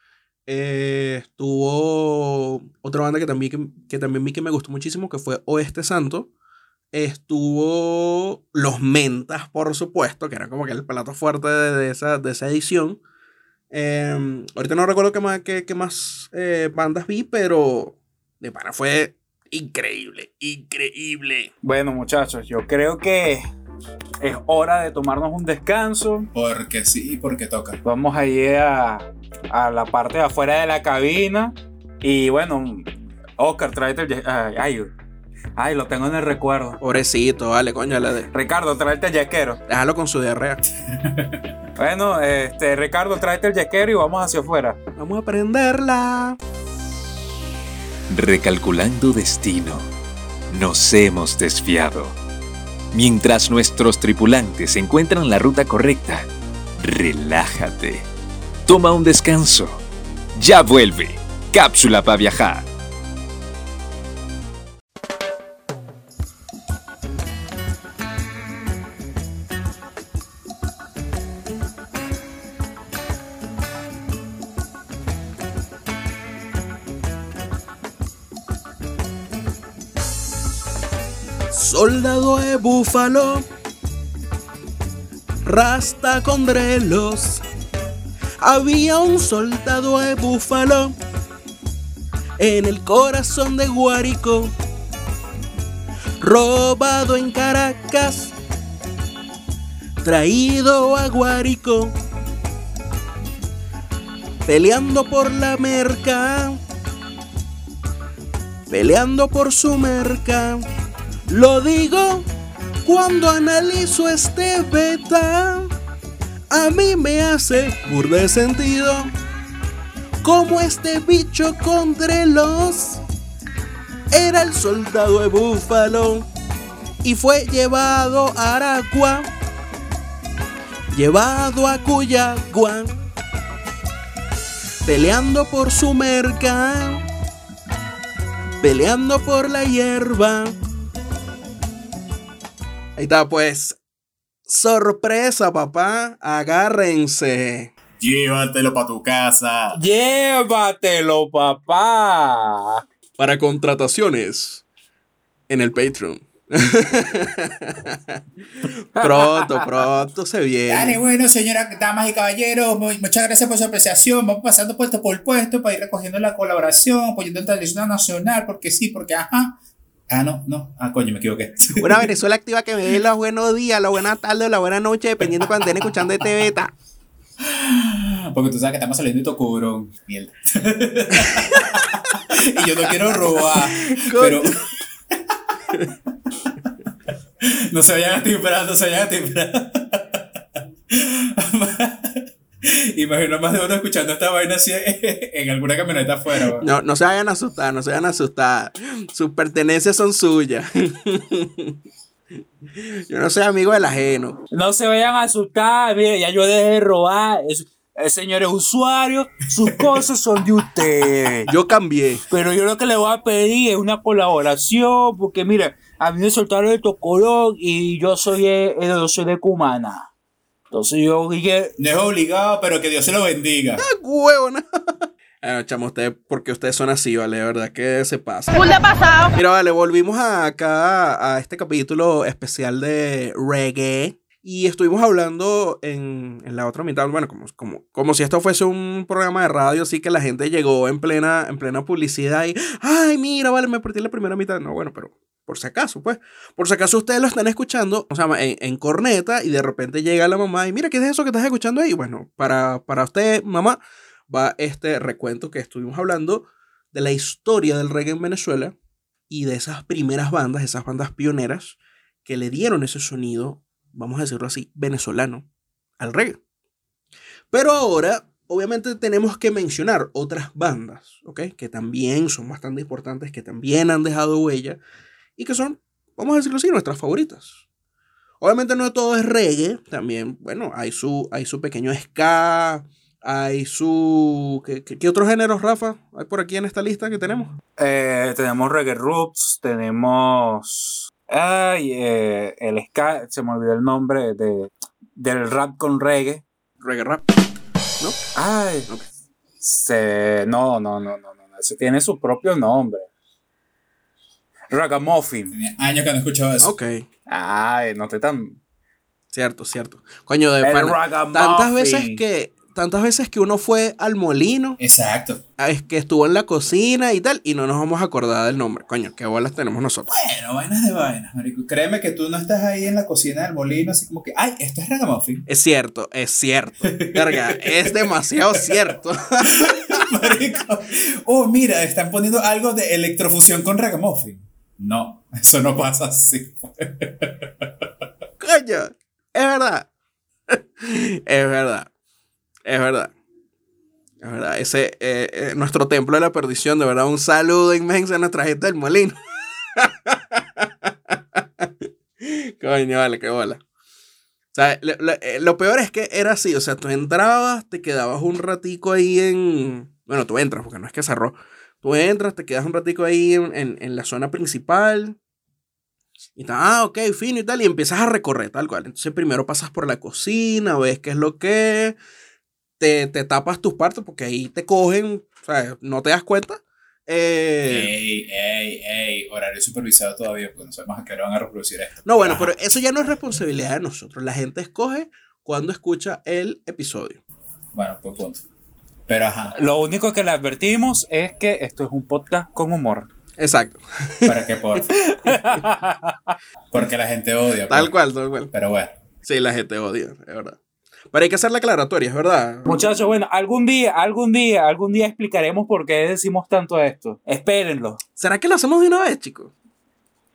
Eh, estuvo otra banda que también, que, que también vi que me gustó muchísimo, que fue Oeste Santo. Estuvo Los Mentas, por supuesto, que era como que el plato fuerte de, de, esa, de esa edición. Eh, ahorita no recuerdo qué más, qué, qué más eh, bandas vi, pero de para fue increíble, increíble. Bueno, muchachos, yo creo que es hora de tomarnos un descanso. Porque sí y porque toca. Vamos a ir a, a la parte de afuera de la cabina. Y bueno, Oscar, tráete el... Ay, ay, ay, lo tengo en el recuerdo. Pobrecito, vale, coño, la de... Ricardo, tráete el yaquero. Déjalo con su diarrea. Bueno, este, Ricardo, tráete el yaquero y vamos hacia afuera. Vamos a prenderla. Recalculando destino, nos hemos desviado. Mientras nuestros tripulantes encuentran la ruta correcta, relájate. Toma un descanso. Ya vuelve. Cápsula para viajar. Soldado de búfalo, rasta con drelos. Había un soldado de búfalo en el corazón de Guárico, robado en Caracas, traído a Guárico, peleando por la merca, peleando por su merca. Lo digo cuando analizo este beta. A mí me hace burda de sentido como este bicho con drelos era el soldado de Búfalo y fue llevado a Aragua, llevado a Cuyagua, peleando por su merca, peleando por la hierba. Ahí está, pues. Sorpresa, papá. Agárrense. Llévatelo para tu casa. Llévatelo, papá. Para contrataciones en el Patreon. Pronto, pronto se viene. Dale, bueno, señoras, damas y caballeros, muchas gracias por su apreciación. Vamos pasando puesto por puesto para ir recogiendo la colaboración, apoyando el tradicional nacional, porque sí, porque ajá. Ah, no, no. Ah, coño, me equivoqué. Una Venezuela activa que me dé los buenos días, la buena tarde o la buena noche, dependiendo de cuando estén escuchando este beta. Porque tú sabes que estamos saliendo de Tocorón. Mierda. Y yo no quiero robar, pero... No se vayan a timbrar, no se vayan a timbrar. Imagino más de uno escuchando esta vaina así en alguna camioneta afuera. No, no se vayan a asustar, no se vayan a asustar. Sus pertenencias son suyas. Yo no soy amigo del ajeno. No se vayan a asustar, mire, ya yo dejé de robar. Es, el señor es usuario, sus cosas son de usted. Yo cambié. Pero yo lo que le voy a pedir es una colaboración, porque mira, a mí me soltaron el Tocorón y yo soy, eh, yo soy de Cumaná. Entonces yo dije... No es obligado, pero que Dios se lo bendiga. ¡Ah, huevo! No. Bueno, chamo, ustedes, porque ustedes son así, ¿vale? De verdad que se pasa. Full de pasado. Mira, vale, volvimos a acá a este capítulo especial de reggae. Y estuvimos hablando en, en la otra mitad, bueno, como, como, como si esto fuese un programa de radio, así que la gente llegó en plena, en plena publicidad y... ¡Ay, mira, vale, me perdí la primera mitad! No, bueno, pero... Por si acaso, pues. Por si acaso ustedes lo están escuchando, o sea, en, en corneta, y de repente llega la mamá y mira, ¿qué es eso que estás escuchando ahí? Bueno, para, para usted, mamá, va este recuento que estuvimos hablando de la historia del reggae en Venezuela y de esas primeras bandas, esas bandas pioneras que le dieron ese sonido, vamos a decirlo así, venezolano al reggae. Pero ahora, obviamente, tenemos que mencionar otras bandas, ¿ok? Que también son bastante importantes, que también han dejado huella. Y que son, vamos a decirlo así, nuestras favoritas. Obviamente no todo es reggae. También, bueno, hay su, hay su pequeño ska. Hay su... ¿Qué, qué, qué otros géneros, Rafa, hay por aquí en esta lista que tenemos? Eh, tenemos reggae roots, tenemos... Ay, eh, el ska, se me olvidó el nombre de, del rap con reggae. Reggae rap, ¿no? Ay, Okay. Se, no, no, no, no, no, ese tiene su propio nombre. Ragamuffin. Tenía años que no escuchaba eso. Ok. Ay, no te tan... Cierto, cierto. Coño, de El pana, ragamuffin. tantas veces que tantas veces que uno fue al molino, Exacto. es que estuvo en la cocina y tal, y no nos vamos a acordar del nombre. Coño, qué bolas tenemos nosotros. Bueno, vainas de vainas, marico. Créeme que tú no estás ahí en la cocina del molino así como que, ay, esto es ragamuffin. Es cierto, es cierto. Verga, es demasiado cierto. Marico. Oh, mira, están poniendo algo de electrofusión con ragamuffin. No, eso no pasa así. Coño, es verdad. Es verdad. Es verdad. Es verdad. Ese eh, eh, nuestro templo de la perdición, de verdad, un saludo inmenso a nuestra gente del molino. Coño, vale, qué bola. O sea, lo, lo, lo peor es que era así, o sea, tú entrabas, te quedabas un ratico ahí en... Bueno, tú entras, porque no es que cerró. Tú entras, te quedas un ratico ahí en, en, en la zona principal. Y tal, ah, ok, fino y tal. Y empiezas a recorrer tal cual. Entonces primero pasas por la cocina, ves qué es lo que... Te, te tapas tus partes porque ahí te cogen, o sea, no te das cuenta. Eh, Ey, ey, ey, horario supervisado todavía, porque no sabemos a qué hora van a reproducir esto. no, bueno, Ajá. pero eso ya no es responsabilidad de nosotros. La gente escoge cuando escucha el episodio. Bueno, pues punto. Pero ajá, Lo único que le advertimos es que esto es un podcast con humor. Exacto. para que por... Porque la gente odia. Tal pues. cual, tal cual. Pero bueno. Sí, la gente odia, es verdad. Pero hay que hacer la aclaratoria, es verdad. Muchachos, bueno, algún día, algún día, algún día explicaremos por qué decimos tanto esto. Espérenlo. ¿Será que lo hacemos de una vez, chicos?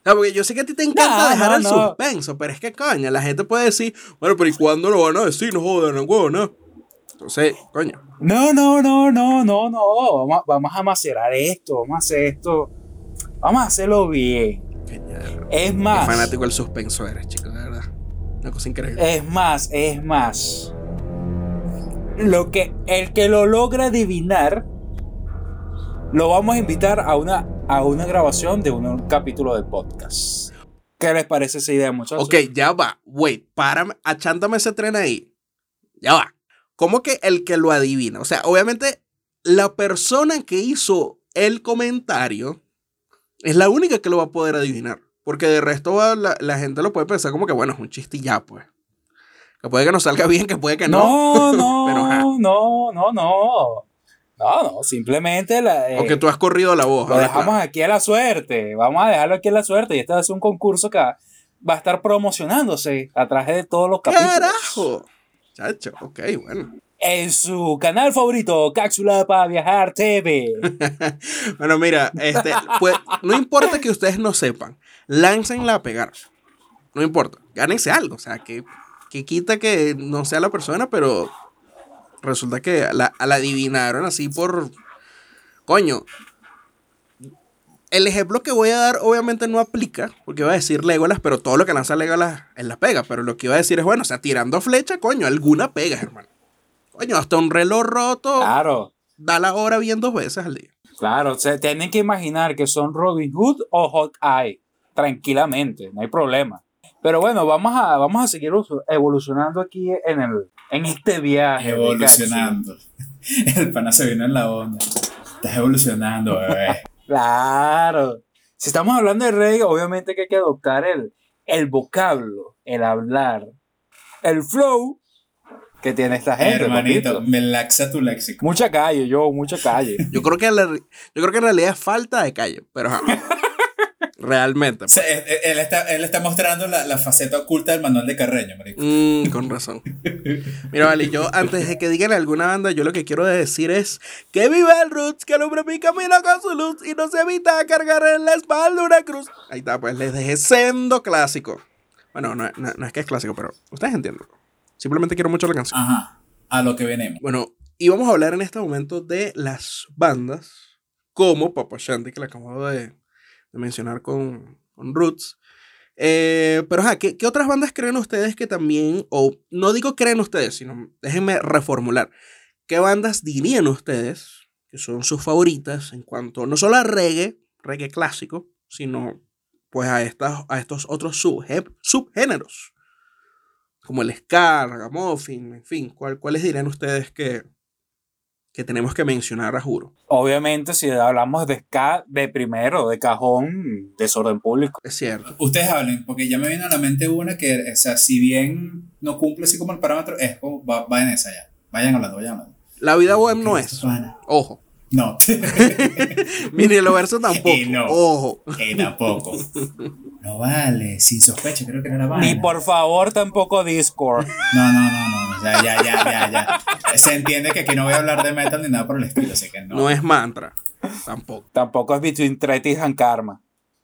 No, porque yo sé que a ti te encanta No, dejar no, el no. suspenso, pero es que, coño, la gente puede decir, bueno, pero ¿y cuándo lo van a decir? No jodan, no huevo, no. Entonces, coño. No, no, no, no, no, no. Vamos, vamos a macerar esto, vamos a hacer esto. Vamos a hacerlo bien. Coño, Es qué más. fanático del suspenso eres, chico, de verdad. Una cosa increíble. Es más, es más. Lo que, el que lo logra adivinar, lo vamos a invitar a una, a una grabación de un, un capítulo del podcast. ¿Qué les parece esa idea, muchachos? Ok, ya va. Wait, párame, achántame ese tren ahí. Ya va. ¿Cómo que el que lo adivina? O sea, obviamente, la persona que hizo el comentario es la única que lo va a poder adivinar. Porque de resto va, la, la gente lo puede pensar como que, bueno, es un chiste y ya, pues. Que puede que nos salga bien, que puede que no. No, no, Pero, ajá. no, no, no. No, no, simplemente la, eh, O que tú has corrido la voz. lo habla dejamos claro. aquí a la suerte. Vamos a dejarlo aquí a la suerte. Y este va a ser un concurso que va va a estar promocionándose a través de todos los capítulos. ¡Carajo! Chacho, ok, bueno. En su canal favorito, Cápsula para Viajar T V. Bueno, mira, este, pues, no importa que ustedes no sepan, láncenla a pegar. No importa, gánense algo. O sea, que, que quita que no sea la persona, pero resulta que la, la adivinaron así por... Coño, el ejemplo que voy a dar obviamente no aplica, porque iba a decir Legolas, pero todo lo que lanza Legolas es la pega. Pero lo que iba a decir es, bueno, o sea, tirando flecha, coño, alguna pega, hermano. Coño, hasta un reloj roto Claro, da la hora bien dos veces al día. claro. Se tienen que imaginar que son Robin Hood o Hawkeye. Tranquilamente, no hay problema. Pero bueno, vamos a, vamos a seguir evolucionando aquí en, el, en este viaje. de Evolucionando. El pana se vino en la onda. Estás evolucionando, bebé. Claro. Si estamos hablando de reggae, obviamente que hay que adoptar el, el vocablo, el hablar, el flow que tiene esta gente. Hermanito, papito. me laxa tu léxico. Mucha calle, yo, mucha calle. Yo creo que, la- yo creo que en realidad es falta de calle, pero ajá. Realmente. O sea, él, él está, él está mostrando la, la faceta oculta del Manuel de Carreño, marico. Mm, con razón. Mira, vale, yo antes de que digan alguna banda, yo lo que quiero decir es que viva el Roots, que alumbra mi camino con su luz y no se evita cargar en la espalda una cruz. Ahí está, pues les dejé sendo clásico. Bueno, no, no, no es que es clásico, pero ustedes entienden. Simplemente quiero mucho la canción. Ajá, a lo que venimos. Bueno, y vamos a hablar en este momento de las bandas como Papa Shanti, que le acabo de, de mencionar con, con Roots. Eh, pero, ajá, ¿qué, ¿qué otras bandas creen ustedes que también, o no digo creen ustedes, sino déjenme reformular, ¿qué bandas dirían ustedes que son sus favoritas en cuanto no solo a reggae, reggae clásico, sino pues a, estas, a estos otros subgé- subgéneros? Como el ska, ragamuffin, en fin, ¿cuál, ¿cuáles dirían ustedes que, que tenemos que mencionar a juro? Obviamente, si hablamos de ska, de primero, de cajón, desorden público. Es cierto. Ustedes hablen, porque ya me vino a la mente una que, o sea, si bien no cumple así como el parámetro, es como, va, va en esa ya. Vayan hablando, vayan hablando. La vida bohem no es. Pana. Ojo. No. Mini lo verso tampoco. Y no. Ojo. Eh, tampoco. No vale, sin sospecha, creo que no era vaina. Ni por favor tampoco Discord. No, no, no, no. Ya, ya, ya, ya, ya. Se entiende que aquí no voy a hablar de metal ni nada por el estilo, así que no. No es mantra. Tampoco. Tampoco es Between Treaty and Karma.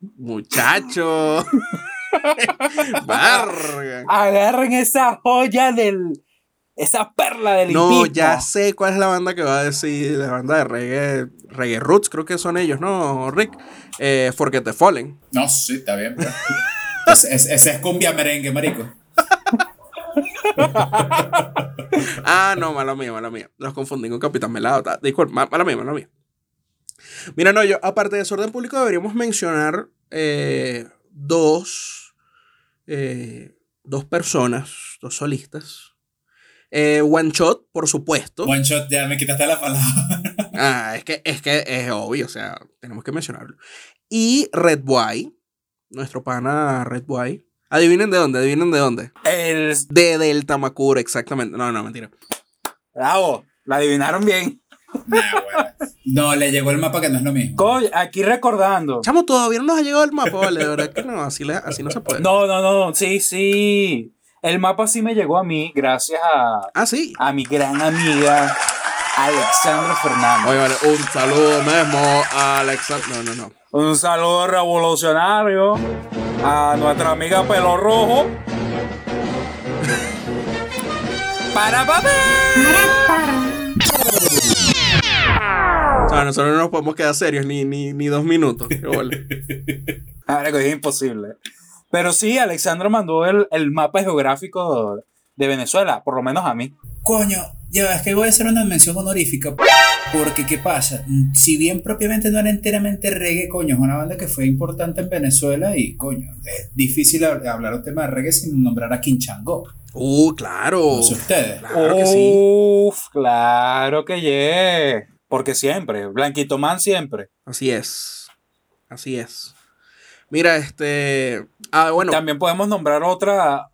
Muchacho. Barga. Agarren esa joya del... Esa perla del No, hipismo. ya sé cuál es la banda que va a decir. La banda de reggae. Reggae Roots, creo que son ellos, ¿no, Rick? Eh, Forget the Fallen. No, sí, está bien. Pero... Ese es, ese es cumbia merengue, marico. Ah, no, mala mía, mala mía. Los confundí con Capitán Melado. ta- Disculpa, ma- mala mía, mala mía. Mira, no, yo, aparte de desorden público, deberíamos mencionar eh, dos, eh, dos personas, dos solistas. Eh, One Shot, por supuesto. One shot, ya me quitaste la palabra. Ah, es que, es que es obvio, o sea, tenemos que mencionarlo. Y Red Boy, nuestro pana Red Boy. Adivinen de dónde, adivinen de dónde. El... De del Tamacuro, exactamente. No, no, mentira. Bravo, la adivinaron bien. Nah, bueno. No, le llegó el mapa que no es lo mismo. Coño, aquí recordando. Chamo, todavía no nos ha llegado el mapa, vale, de verdad que no, así, le- así no se puede. No, no, no, sí, sí. El mapa sí me llegó a mí gracias a, Ah, sí. a mi gran amiga Alexandra Fernández. Oye, vale, un saludo mismo a Alexander. No, no, no. Un saludo revolucionario a nuestra amiga Pelo Rojo. Para papá. O sea, nosotros no nos podemos quedar serios ni, ni, ni dos minutos. Qué bola. Ahora que es imposible. Pero sí, Alexandra mandó el, el mapa geográfico de Venezuela, por lo menos a mí. Coño, ya es que voy a hacer una mención honorífica. Porque, ¿qué pasa? Si bien propiamente no era enteramente reggae, coño, es una banda que fue importante en Venezuela y, coño, es difícil hablar un tema de reggae sin nombrar a Quinchango. Uh, claro. No sé ustedes. Claro que sí. Uf, claro que yeah. Porque siempre, Blanquito Man siempre. Así es. Así es. Mira, este... Ah, bueno. También podemos nombrar otra,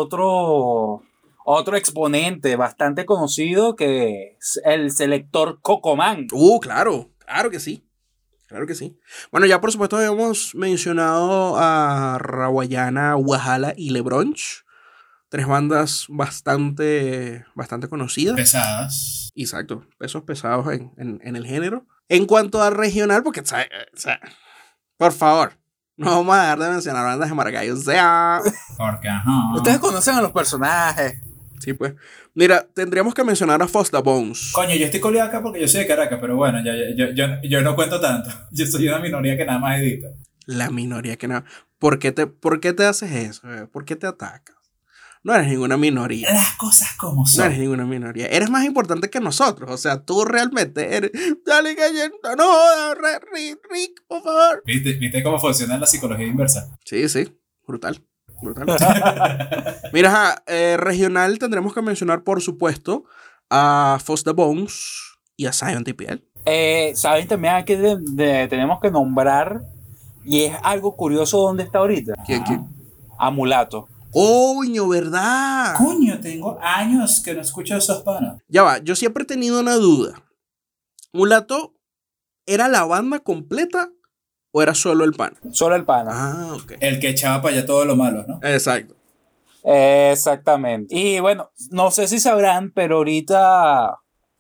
otro, otro exponente bastante conocido que es el selector Cocomán. Uh, claro. Claro que sí. Claro que sí. Bueno, ya por supuesto habíamos mencionado a Rawayana, Wahala y LeBronch. Tres bandas bastante, bastante conocidas. Pesadas. Exacto. Pesos pesados en, en, en el género. En cuanto a regional, porque, o sea, por favor, no vamos a dejar de mencionar bandas de Maracay. O sea... Porque, ajá. Ustedes conocen a los personajes. Sí, pues. Mira, tendríamos que mencionar a Foster Bones. Coño, yo estoy coleado acá porque yo soy de Caracas, pero bueno, yo, yo, yo, yo no cuento tanto. Yo soy una minoría que nada más edita. La minoría que nada. ¿Por qué te, por qué te haces eso? Eh? ¿Por qué te atacas? No eres ninguna minoría. Las cosas como son. No eres ninguna minoría. Eres más importante que nosotros. O sea, tú realmente eres... Dale, cayendo. No, Rick, Rick, por favor. ¿Viste, ¿Viste cómo funciona la psicología inversa? Sí, sí. Brutal. Brutal. Mira, ja, eh, regional tendremos que mencionar, por supuesto, a Foster Bones y a Zion T P L. Eh, Saben también aquí de, de, tenemos que nombrar, y es algo curioso dónde está ahorita. ¿Quién, quién? A Mulato. ¡Coño, verdad! Coño, tengo años que no escucho esos panos. Ya va, yo siempre he tenido una duda. ¿Mulato era la banda completa o era solo el pana? Solo el pana. Ah, ok. El que echaba para allá todo lo malo, ¿no? Exacto. Exactamente. Y bueno, no sé si sabrán, pero ahorita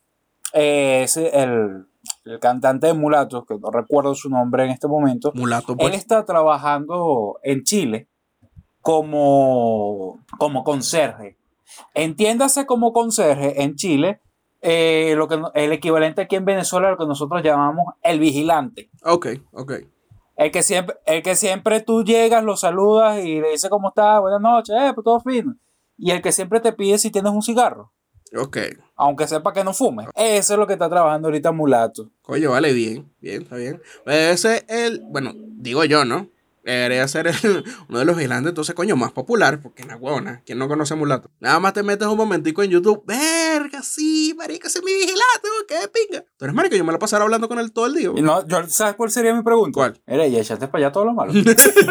eh, ese, el, el cantante de Mulato, que no recuerdo su nombre en este momento, Mulato, pues. él está trabajando en Chile como, como conserje. Entiéndase como conserje en Chile, eh, lo que, el equivalente aquí en Venezuela a lo que nosotros llamamos el vigilante. Ok, ok. El que siempre, el que siempre tú llegas, lo saludas y le dices cómo estás, buenas noches, eh, pues todo fino. Y el que siempre te pide si tienes un cigarro. Ok. Aunque sepa que no fumes. Eso es lo que está trabajando ahorita Mulato. Coño, vale, bien, bien, está bien. Ese es el, bueno, digo yo, ¿no? Debería ser el, uno de los vigilantes, entonces, coño, más popular, porque en la huevona, ¿quién no conoce a Mulato? Nada más te metes un momentico en YouTube, verga, sí, marica, ese es mi vigilante, qué de pinga. Tú eres marica, yo me la pasaré hablando con él todo el día. Y no, yo, ¿sabes cuál sería mi pregunta? ¿Cuál? Era, ¿y echaste para allá todo lo malo? Lo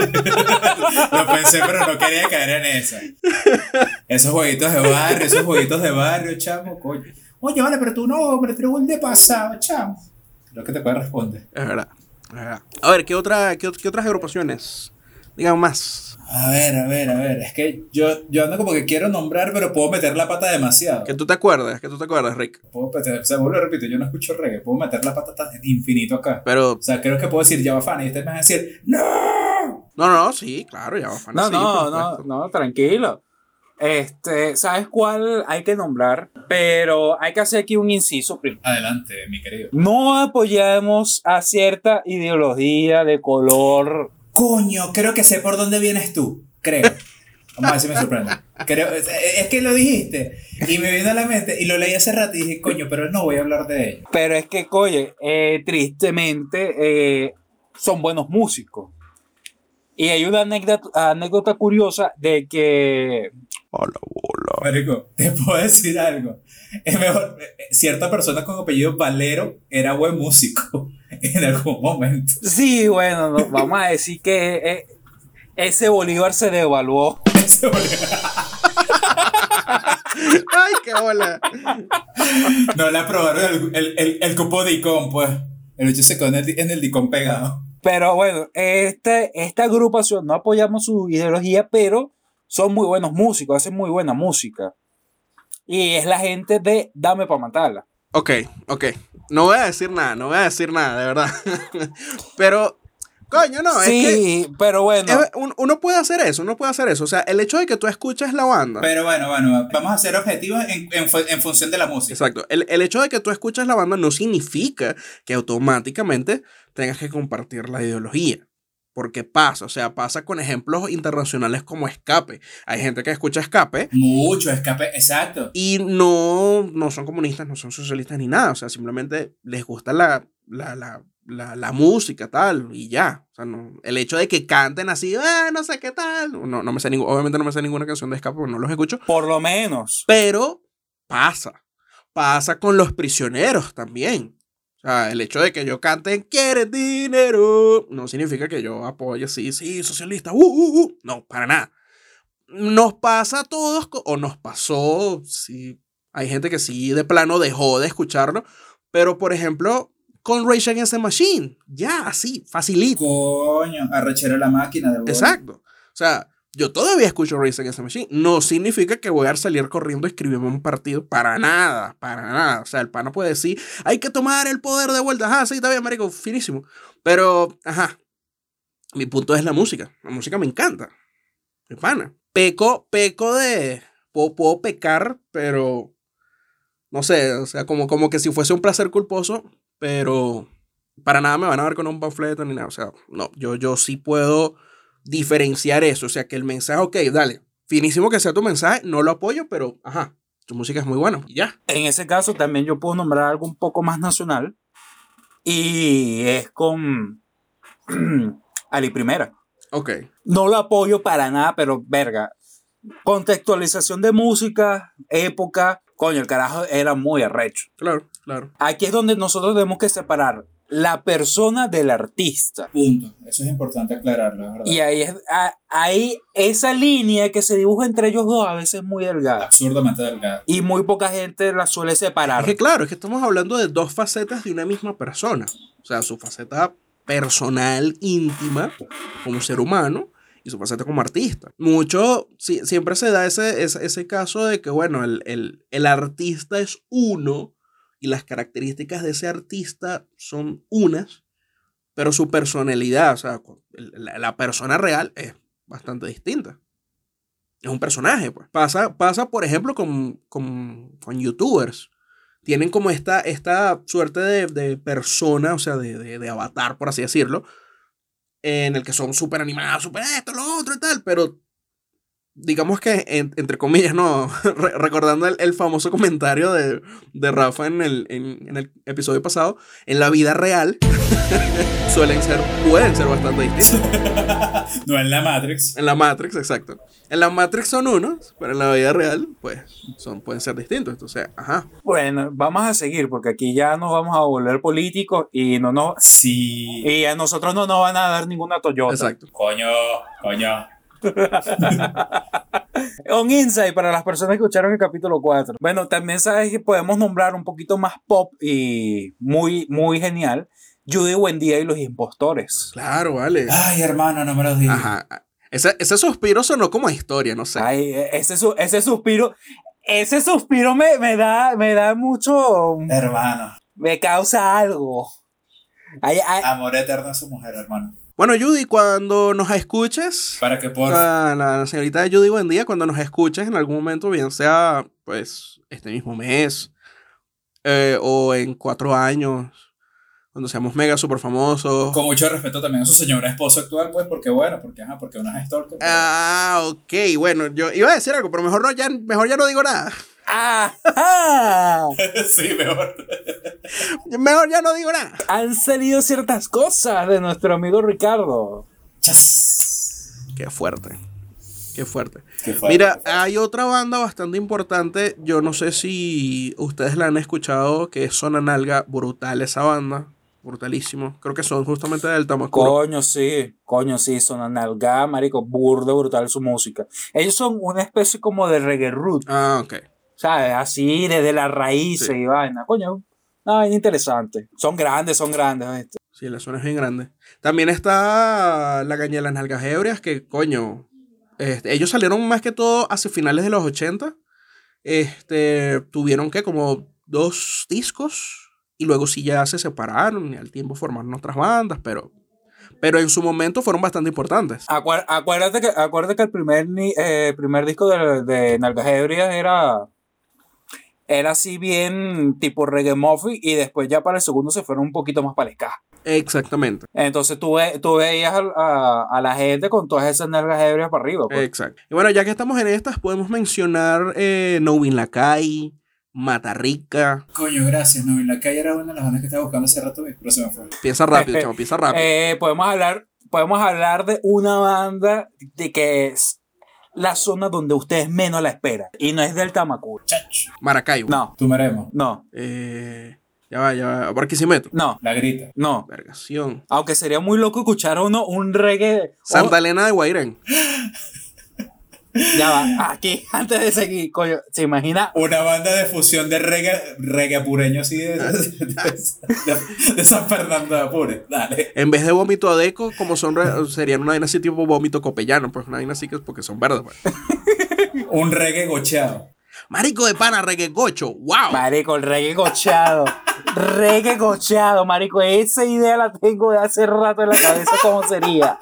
pensé, pero no quería caer en esa. Esos jueguitos de barrio, esos jueguitos de barrio, chamo, coño. Oye, vale, pero tú no, hombre, tú eres un de pasado, chamo. Lo que te puede responder. Es verdad. A ver, ¿qué, otra, qué, qué otras agrupaciones? Digan más. A ver, a ver, a ver. Es que yo, yo ando como que quiero nombrar, pero puedo meter la pata demasiado. Que tú te acuerdas, que tú te acuerdas, Rick. Puedo meter, o sea, vuelvo a repito, yo no escucho reggae. Puedo meter la pata tan infinito acá. Pero... O sea, creo que puedo decir Java Fan y ustedes me van a decir ¡no! No, no, sí, claro, ya va. No, sí, no, no, no, tranquilo. Este, ¿sabes cuál hay que nombrar? Pero hay que hacer aquí un inciso primero. Adelante, mi querido. No apoyamos a cierta ideología de color. Coño, creo que sé por dónde vienes tú. Creo. Vamos a ver si me sorprende. Creo, es que lo dijiste y me vino a la mente y lo leí hace rato y dije, coño, pero no voy a hablar de ello. Pero es que, oye, eh, tristemente eh, son buenos músicos. Y hay una anécdota, anécdota curiosa de que... Hola, hola. Marico, te puedo decir algo. Es mejor, cierta persona con apellido Valero era buen músico en algún momento. Sí, bueno, no, vamos a decir que eh, ese Bolívar se devaluó. Ay, qué bola. No le aprobaron el, el, el, el cupo de Icon, pues. El hecho se quedó en el, en el Icon pegado. Pero bueno, este, esta agrupación no apoyamos su ideología, pero son muy buenos músicos, hacen muy buena música. Y es la gente de Dame Pa' Matarla. Ok, ok. No voy a decir nada, no voy a decir nada, de verdad. Pero, Coño, no, sí, es que... pero bueno. Es, un, uno puede hacer eso, uno puede hacer eso. O sea, el hecho de que tú escuches la banda... Pero bueno, bueno, vamos a ser objetivos en, en, en función de la música. Exacto. El, el hecho de que tú escuches la banda no significa que automáticamente tengas que compartir la ideología. Porque pasa, o sea, pasa con ejemplos internacionales como Escape. Hay gente que escucha Escape. Mucho Escape, exacto. Y no, no son comunistas, no son socialistas ni nada. O sea, simplemente les gusta la, la, la, la, la música, tal, y ya. O sea, no, el hecho de que canten así, ah, no sé qué tal. No, no me sé ningún, obviamente no me sé ninguna canción de Escape porque no los escucho. Por lo menos. Pero pasa. Pasa con Los Prisioneros también. O sea, el hecho de que yo cante ¿quieres dinero? No significa que yo apoye, sí, sí, socialista, uh, uh, uh. No, para nada. Nos pasa a todos, o nos pasó, sí, hay gente que sí de plano dejó de escucharlo, pero por ejemplo, con Rage Against the Machine, ya, así, facilito. Coño, arrechera la máquina de bola. Exacto. O sea, yo todavía escucho Rage Against the Machine. No significa que voy a salir corriendo a escribirme un partido. Para nada, para nada. O sea, el pana puede decir, hay que tomar el poder de vuelta. Ajá, sí, está bien, marico, finísimo. Pero, ajá, mi punto es la música. La música me encanta. Mi pana. Peco, peco de... Puedo, puedo pecar, pero... No sé, o sea, como, como que si fuese un placer culposo, pero... Para nada me van a ver con un panfleto ni nada. O sea, no, yo, yo sí puedo... diferenciar eso, o sea, que el mensaje, ok, dale, finísimo que sea tu mensaje, no lo apoyo, pero, ajá, tu música es muy buena, y ya. En ese caso también yo puedo nombrar algo un poco más nacional, y es con Ali Primera. Ok. No lo apoyo para nada, pero, verga, contextualización de música, época, coño, el carajo era muy arrecho. Claro, claro. Aquí es donde nosotros tenemos que separar la persona del artista. Punto. Eso es importante aclararlo, ¿verdad? Y ahí, es, ahí esa línea que se dibuja entre ellos dos a veces es muy delgada. Absurdamente delgada. Y muy poca gente la suele separar. Es que claro, es que estamos hablando de dos facetas de una misma persona. O sea, su faceta personal, íntima, como ser humano, y su faceta como artista. Mucho, sí, siempre se da ese, ese, ese caso de que, bueno, el, el, el artista es uno, y las características de ese artista son unas, pero su personalidad, o sea, la, la persona real es bastante distinta. Es un personaje, pues. Pasa, pasa por ejemplo, con, con, con youtubers. Tienen como esta, esta suerte de, de persona, o sea, de, de, de avatar, por así decirlo, en el que son súper animados, súper esto, lo otro y tal, pero digamos que, en, entre comillas, no, Re- recordando el, el famoso comentario de, de Rafa en el, en, en el episodio pasado, en la vida real suelen ser, pueden ser bastante distintos. No en la Matrix. En la Matrix, exacto. En la Matrix son unos, pero en la vida real, pues, son, pueden ser distintos. Entonces, ajá. Bueno, vamos a seguir porque aquí ya nos vamos a volver políticos y no nos, Sí. y a nosotros no nos van a dar ninguna Toyota. Exacto. Coño, coño. Un insight para las personas que escucharon el capítulo cuatro. Bueno, también sabes que podemos nombrar un poquito más pop y muy, muy genial, Judy Buendía y los impostores. Claro, vale. Ay, hermano, no me lo digas. Ajá. Ese, ese suspiro sonó como a historia, no sé. Ay, ese, su- ese suspiro, ese suspiro me, me da, me da mucho, Hermano. me causa algo. Ay, ay, Amor eterno a su mujer, hermano. Bueno, Judy, cuando nos escuches, Para que por... la, la señorita Judy Buendía, cuando nos escuches en algún momento, bien sea, pues, este mismo mes, eh, o en cuatro años, cuando seamos mega super famosos. Con mucho respeto también a su señora esposa actual, pues, porque bueno, porque ajá, porque una es stalker. Ah, ok, bueno, yo iba a decir algo, pero mejor no, ya, mejor ya no digo nada. ajá. Sí, mejor. Mejor ya no digo nada. Han salido ciertas cosas de nuestro amigo Ricardo. Chas. Qué fuerte. Qué fuerte. Qué fuerte, Mira, qué fuerte. hay otra banda bastante importante. Yo no sé si ustedes la han escuchado, que es Zona Nalga. Brutal esa banda. Brutalísimo. Creo que son justamente del Tamacuro. Coño, sí, coño, sí, son nalga, marico, burdo, brutal su música. Ellos son una especie como de reggae root, Ah, ok. ¿sabes? Así, desde las raíces Sí. y vaina. Coño, una vaina interesante. Son grandes, son grandes. ¿viste? Sí, la zona es bien grande. También está la Caña de las Nalgas Ebrias, que coño. Este, ellos salieron más que todo hacia finales de los ochenta. Este, tuvieron que como dos discos. Y luego sí ya se separaron y al tiempo formaron otras bandas, pero pero en su momento fueron bastante importantes. Acuer- acuérdate, que, acuérdate que el primer, ni- eh, primer disco de, de Nalgas Ebrias era, era así bien tipo reggae muffin y después ya para el segundo se fueron un poquito más para el ska. Exactamente. Entonces tú, ve, tú veías a, a, a la gente con todas esas nalgas ebrias para arriba. Pues. Exacto. Y bueno, ya que estamos en estas, podemos mencionar eh, Novin Lacay, Mata Rica. Coño, gracias. No, en la calle era una de las bandas que estaba buscando hace rato, pero se me fue. Piensa rápido, chamo, piensa rápido. Eh, podemos, hablar, podemos hablar de una banda de que es la zona donde ustedes menos la esperan. Y no es del Tamacuro. Chacho. Maracaibo. No, Tumaremos. no, Eh, ya va, ya va. Barquisimeto. no, La grita. no. Vergación. Aunque sería muy loco escuchar uno, un reggae. Santa Elena de Guairén. Ya va, aquí, antes de seguir, coño, ¿se imagina? Una banda de fusión de reggae, reggae apureño así de, de, de, de San Fernando de Apure. Dale. En vez de vómito adeco, como son, re- serían una vaina así tipo vómito copellano, pues una vaina así que es porque son verdes. Pues. Un reggae gocheado. Marico de pana, reggae gocho. ¡Wow! Marico, el reggae gocheado. Reggae gocheado, marico. Esa idea la tengo de hace rato en la cabeza, ¿cómo sería?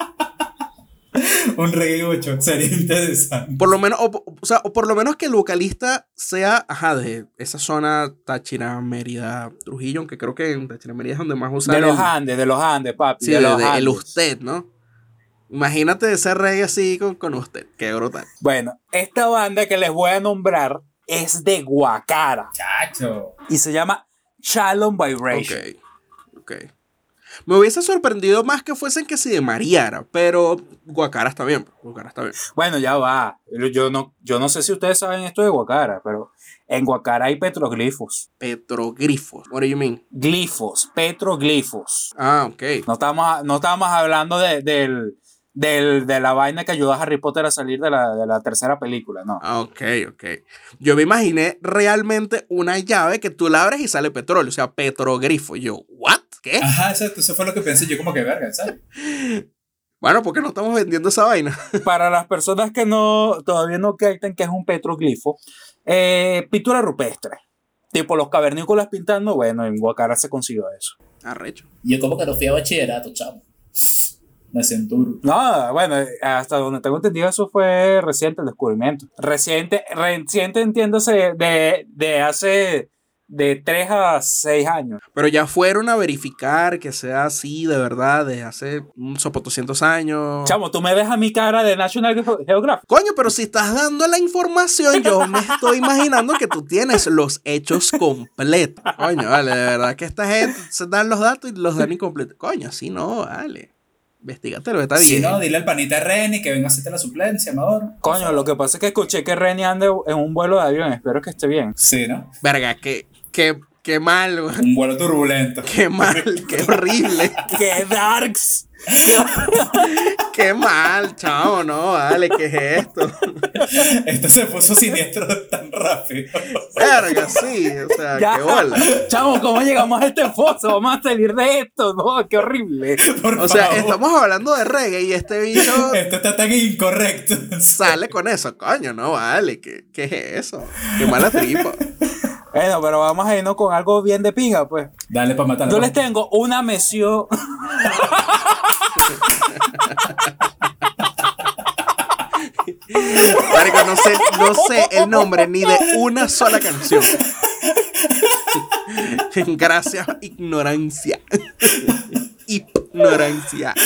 Un reggae gocho. Sería interesante. Por lo menos, o, o sea, o por lo menos que el vocalista sea, ajá, de esa zona Táchira, Mérida, Trujillo, aunque creo que en Táchira, Mérida es donde más usan De los el- Andes, de los Andes, papi. Sí, de de, los de- el Andes. usted, ¿no? Imagínate ese reggae así con, con usted. Qué brutal. Bueno, esta banda que les voy a nombrar es de Guacara Chacho. y se llama Shalom Vibration. Ok, ok. Me hubiese sorprendido más que fuesen que si de Mariara, pero Guacara está bien. Guacara está bien. Bueno, ya va. Yo no, yo no sé si ustedes saben esto de Guacara, pero en Guacara hay petroglifos. Petroglifos. What do you mean? Glifos, petroglifos. Ah, ok. No estamos, no estamos hablando de, del, del, de la vaina que ayudó a Harry Potter a salir de la, de la tercera película, no. Ah, ok, ok. Yo me imaginé realmente una llave que tú la abres y sale petróleo, o sea, petrogrifo. Y yo, ¿what? ¿Qué? Ajá, exacto. Eso fue lo que pensé yo, como que verga, ¿sabes? Bueno, ¿por qué no estamos vendiendo esa vaina? Para las personas que no todavía no captan que es un petroglifo, eh, pintura rupestre. Tipo los cavernícolas pintando, bueno, en Guacara se consiguió eso. Arrecho. Yo como que no fui a bachillerato, chavo. Me siento duro. No, bueno, hasta donde tengo entendido eso fue reciente el descubrimiento. Reciente, reciente entiéndose de, de hace de tres a seis años. Pero ya fueron a verificar que sea así de verdad de hace un sopotoscientos años. Chamo, tú me ves a mi cara de National Geo- Geographic. Coño, pero si estás dando la información, yo me estoy imaginando que tú tienes los hechos completos. Coño, vale, de verdad que esta gente se dan los datos y los dan incompletos. Coño, así no, vale. Investígatelo, está Si bien. no, dile al panita Renny que venga a hacerte la suplencia, amador. Coño, lo que pasa es que escuché que Renny anda en un vuelo de avión. Espero que esté bien. Sí, ¿no? Verga, qué, qué, qué mal, güey. Un vuelo turbulento. Qué mal, qué horrible. ¡Qué darks! Qué mal, chavo, no, vale, ¿qué es esto? Esto se puso siniestro tan rápido. Verga, sí, o sea, Ya. qué bola. Chamo, ¿cómo llegamos a este foso? Vamos a salir de esto, ¿no? ¡Qué horrible! Por O sea, favor. estamos hablando de reggae y este bicho Esto está tan incorrecto. sale con eso, coño, no vale, ¿qué, qué es eso? Qué mala tripa. Bueno, pero vamos a irnos con algo bien de pinga, pues. Dale para matarlo. Yo les tengo una mención. Marico, no sé, no sé el nombre ni de una sola canción. Gracias, ignorancia. Ignorancia.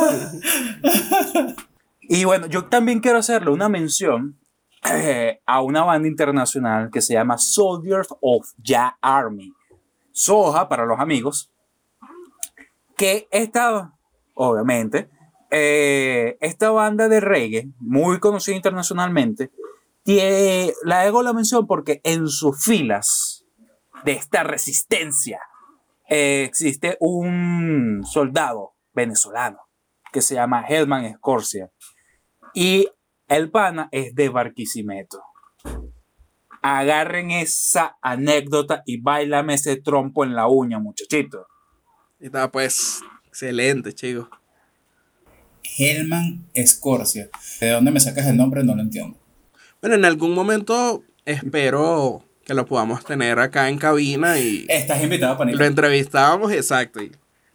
Y bueno, yo también quiero hacerle una mención eh, a una banda internacional que se llama Soldiers of Ya Army. Soja para los amigos. Que esta, obviamente, eh, esta banda de reggae, muy conocida internacionalmente, tiene, la hago la mención porque en sus filas de esta resistencia eh, existe un soldado venezolano que se llama Helman Scorsia. Y el pana es de Barquisimeto. Agarren esa anécdota y bailame ese trompo en la uña, muchachito. Y está, pues, excelente, chicos. Helman Scorsia. ¿De dónde me sacas el nombre? No lo entiendo. Bueno, en algún momento espero que lo podamos tener acá en cabina y Estás invitado, panita. lo entrevistábamos, exacto. Y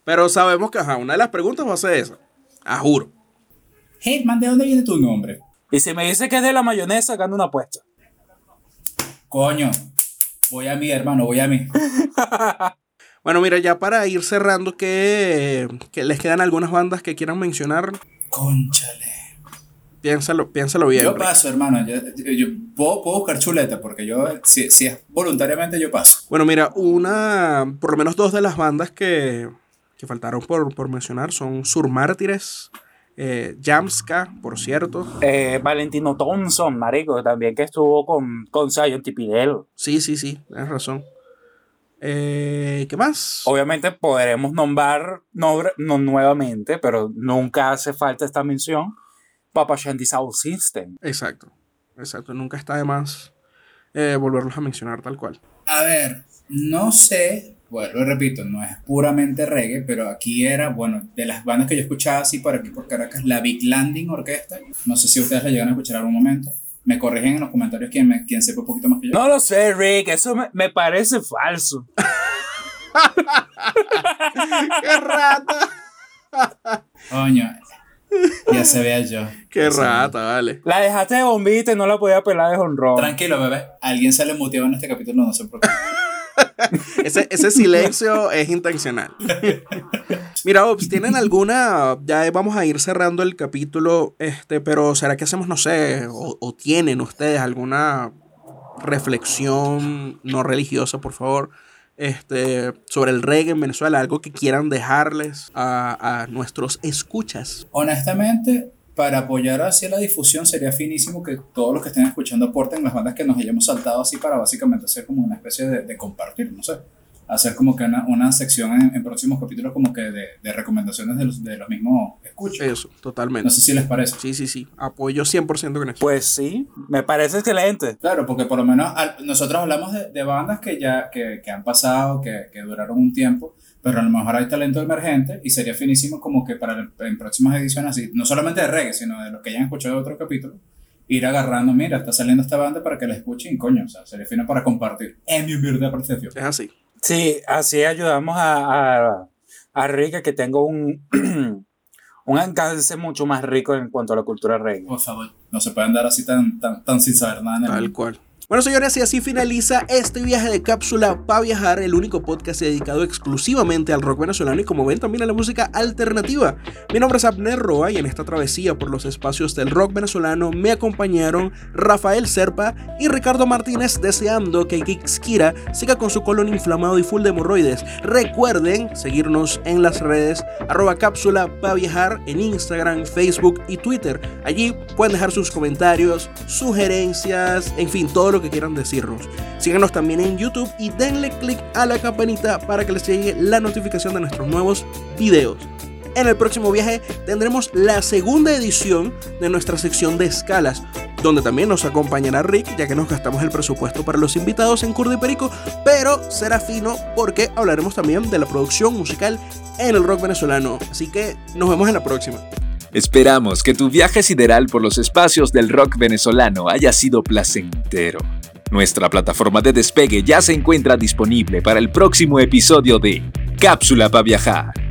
Pero sabemos que ajá, una de las preguntas va a ser esa. Ah, juro. Hitman, ¿de dónde viene tu nombre? Y si me dice que es de la mayonesa, gano una apuesta. Coño, voy a mí, hermano, voy a mí. Bueno, mira, ya para ir cerrando, que, que les quedan algunas bandas que quieran mencionar. Cónchale. Piénsalo, piénsalo bien. Yo Rick. paso, hermano. Yo, yo, yo puedo, puedo buscar chuleta porque yo, si, si es voluntariamente, yo paso. Bueno, mira, una, por lo menos dos de las bandas que, que faltaron por, por mencionar son Surmártires, eh, Jamska, por cierto. Eh, Valentino Thompson, marico, también que estuvo con, con Zion Tipidel. Sí, sí, sí, tienes razón. Eh, ¿Qué más? Obviamente podremos nombrar no, no nuevamente, pero nunca hace falta esta mención. Papa Shandy Sound System. Exacto, exacto. Nunca está de más eh, volverlos a mencionar tal cual. A ver, no sé, bueno, lo repito, no es puramente reggae, pero aquí era, bueno, de las bandas que yo escuchaba así por aquí por Caracas, la Big Landing Orquesta. No sé si ustedes la llegan a escuchar en algún momento. Me corrigen en los comentarios quien, me, quien sepa un poquito más que yo. No lo sé, Rick, eso me, me parece falso. ¡Qué rata! Coño, ya se vea yo. ¡Qué rata, vale! La dejaste de bombita y no la podía pelar de honrón. Tranquilo, bebé. Alguien sale muteado en este capítulo, no sé por qué. Ese, ese silencio es intencional. Mira, Ops, ¿tienen alguna? Ya vamos a ir cerrando el capítulo, este, pero ¿será que hacemos, no sé, o, o tienen ustedes alguna reflexión no religiosa, por favor, este, sobre el reggae en Venezuela? Algo que quieran dejarles a, a nuestros escuchas. Honestamente, para apoyar hacia la difusión sería finísimo que todos los que estén escuchando aporten las bandas que nos hayamos saltado así para básicamente hacer como una especie de, de compartir, no sé. Hacer como que una, una sección en, en próximos capítulos como que de, de recomendaciones de los, de los mismos escuchos. Eso, totalmente. No sé si les parece. Sí, sí, sí. Apoyo cien por ciento con eso. Pues sí, me parece excelente. Claro, porque por lo menos al, nosotros hablamos de, de bandas que ya que, que han pasado, que, que duraron un tiempo, pero a lo mejor hay talento emergente y sería finísimo como que para el, en próximas ediciones, así, no solamente de reggae, sino de los que hayan escuchado otro capítulo, ir agarrando, mira, está saliendo esta banda para que la escuchen, coño, o sea, sería fino para compartir, en mi humilde percepción. Es así. Sí, así ayudamos a, a, a Rick a que tenga un, un alcance mucho más rico en cuanto a la cultura reggae. Por favor, no se puede andar así tan, tan, tan sin saber nada en el Tal mundo. cual. Bueno, señores, y así finaliza este viaje de cápsula para viajar, el único podcast dedicado exclusivamente al rock venezolano y, como ven, también a la música alternativa. Mi nombre es Abner Roa y en esta travesía por los espacios del rock venezolano me acompañaron Rafael Serpa y Ricardo Martínez, deseando que Kixkira siga con su colon inflamado y full de hemorroides. Recuerden seguirnos en las redes arroba cápsula para viajar en Instagram, Facebook y Twitter. Allí pueden dejar sus comentarios, sugerencias, en fin, todo lo que quieran decirnos. Síganos también en YouTube y denle click a la campanita para que les llegue la notificación de nuestros nuevos videos. En el próximo viaje tendremos la segunda edición de nuestra sección de escalas, donde también nos acompañará Rick, ya que nos gastamos el presupuesto para los invitados en Curda y Perico, pero será fino porque hablaremos también de la producción musical en el rock venezolano. Así que nos vemos en la próxima. Esperamos que tu viaje sideral por los espacios del rock venezolano haya sido placentero. Nuestra plataforma de despegue ya se encuentra disponible para el próximo episodio de Cápsula para Viajar.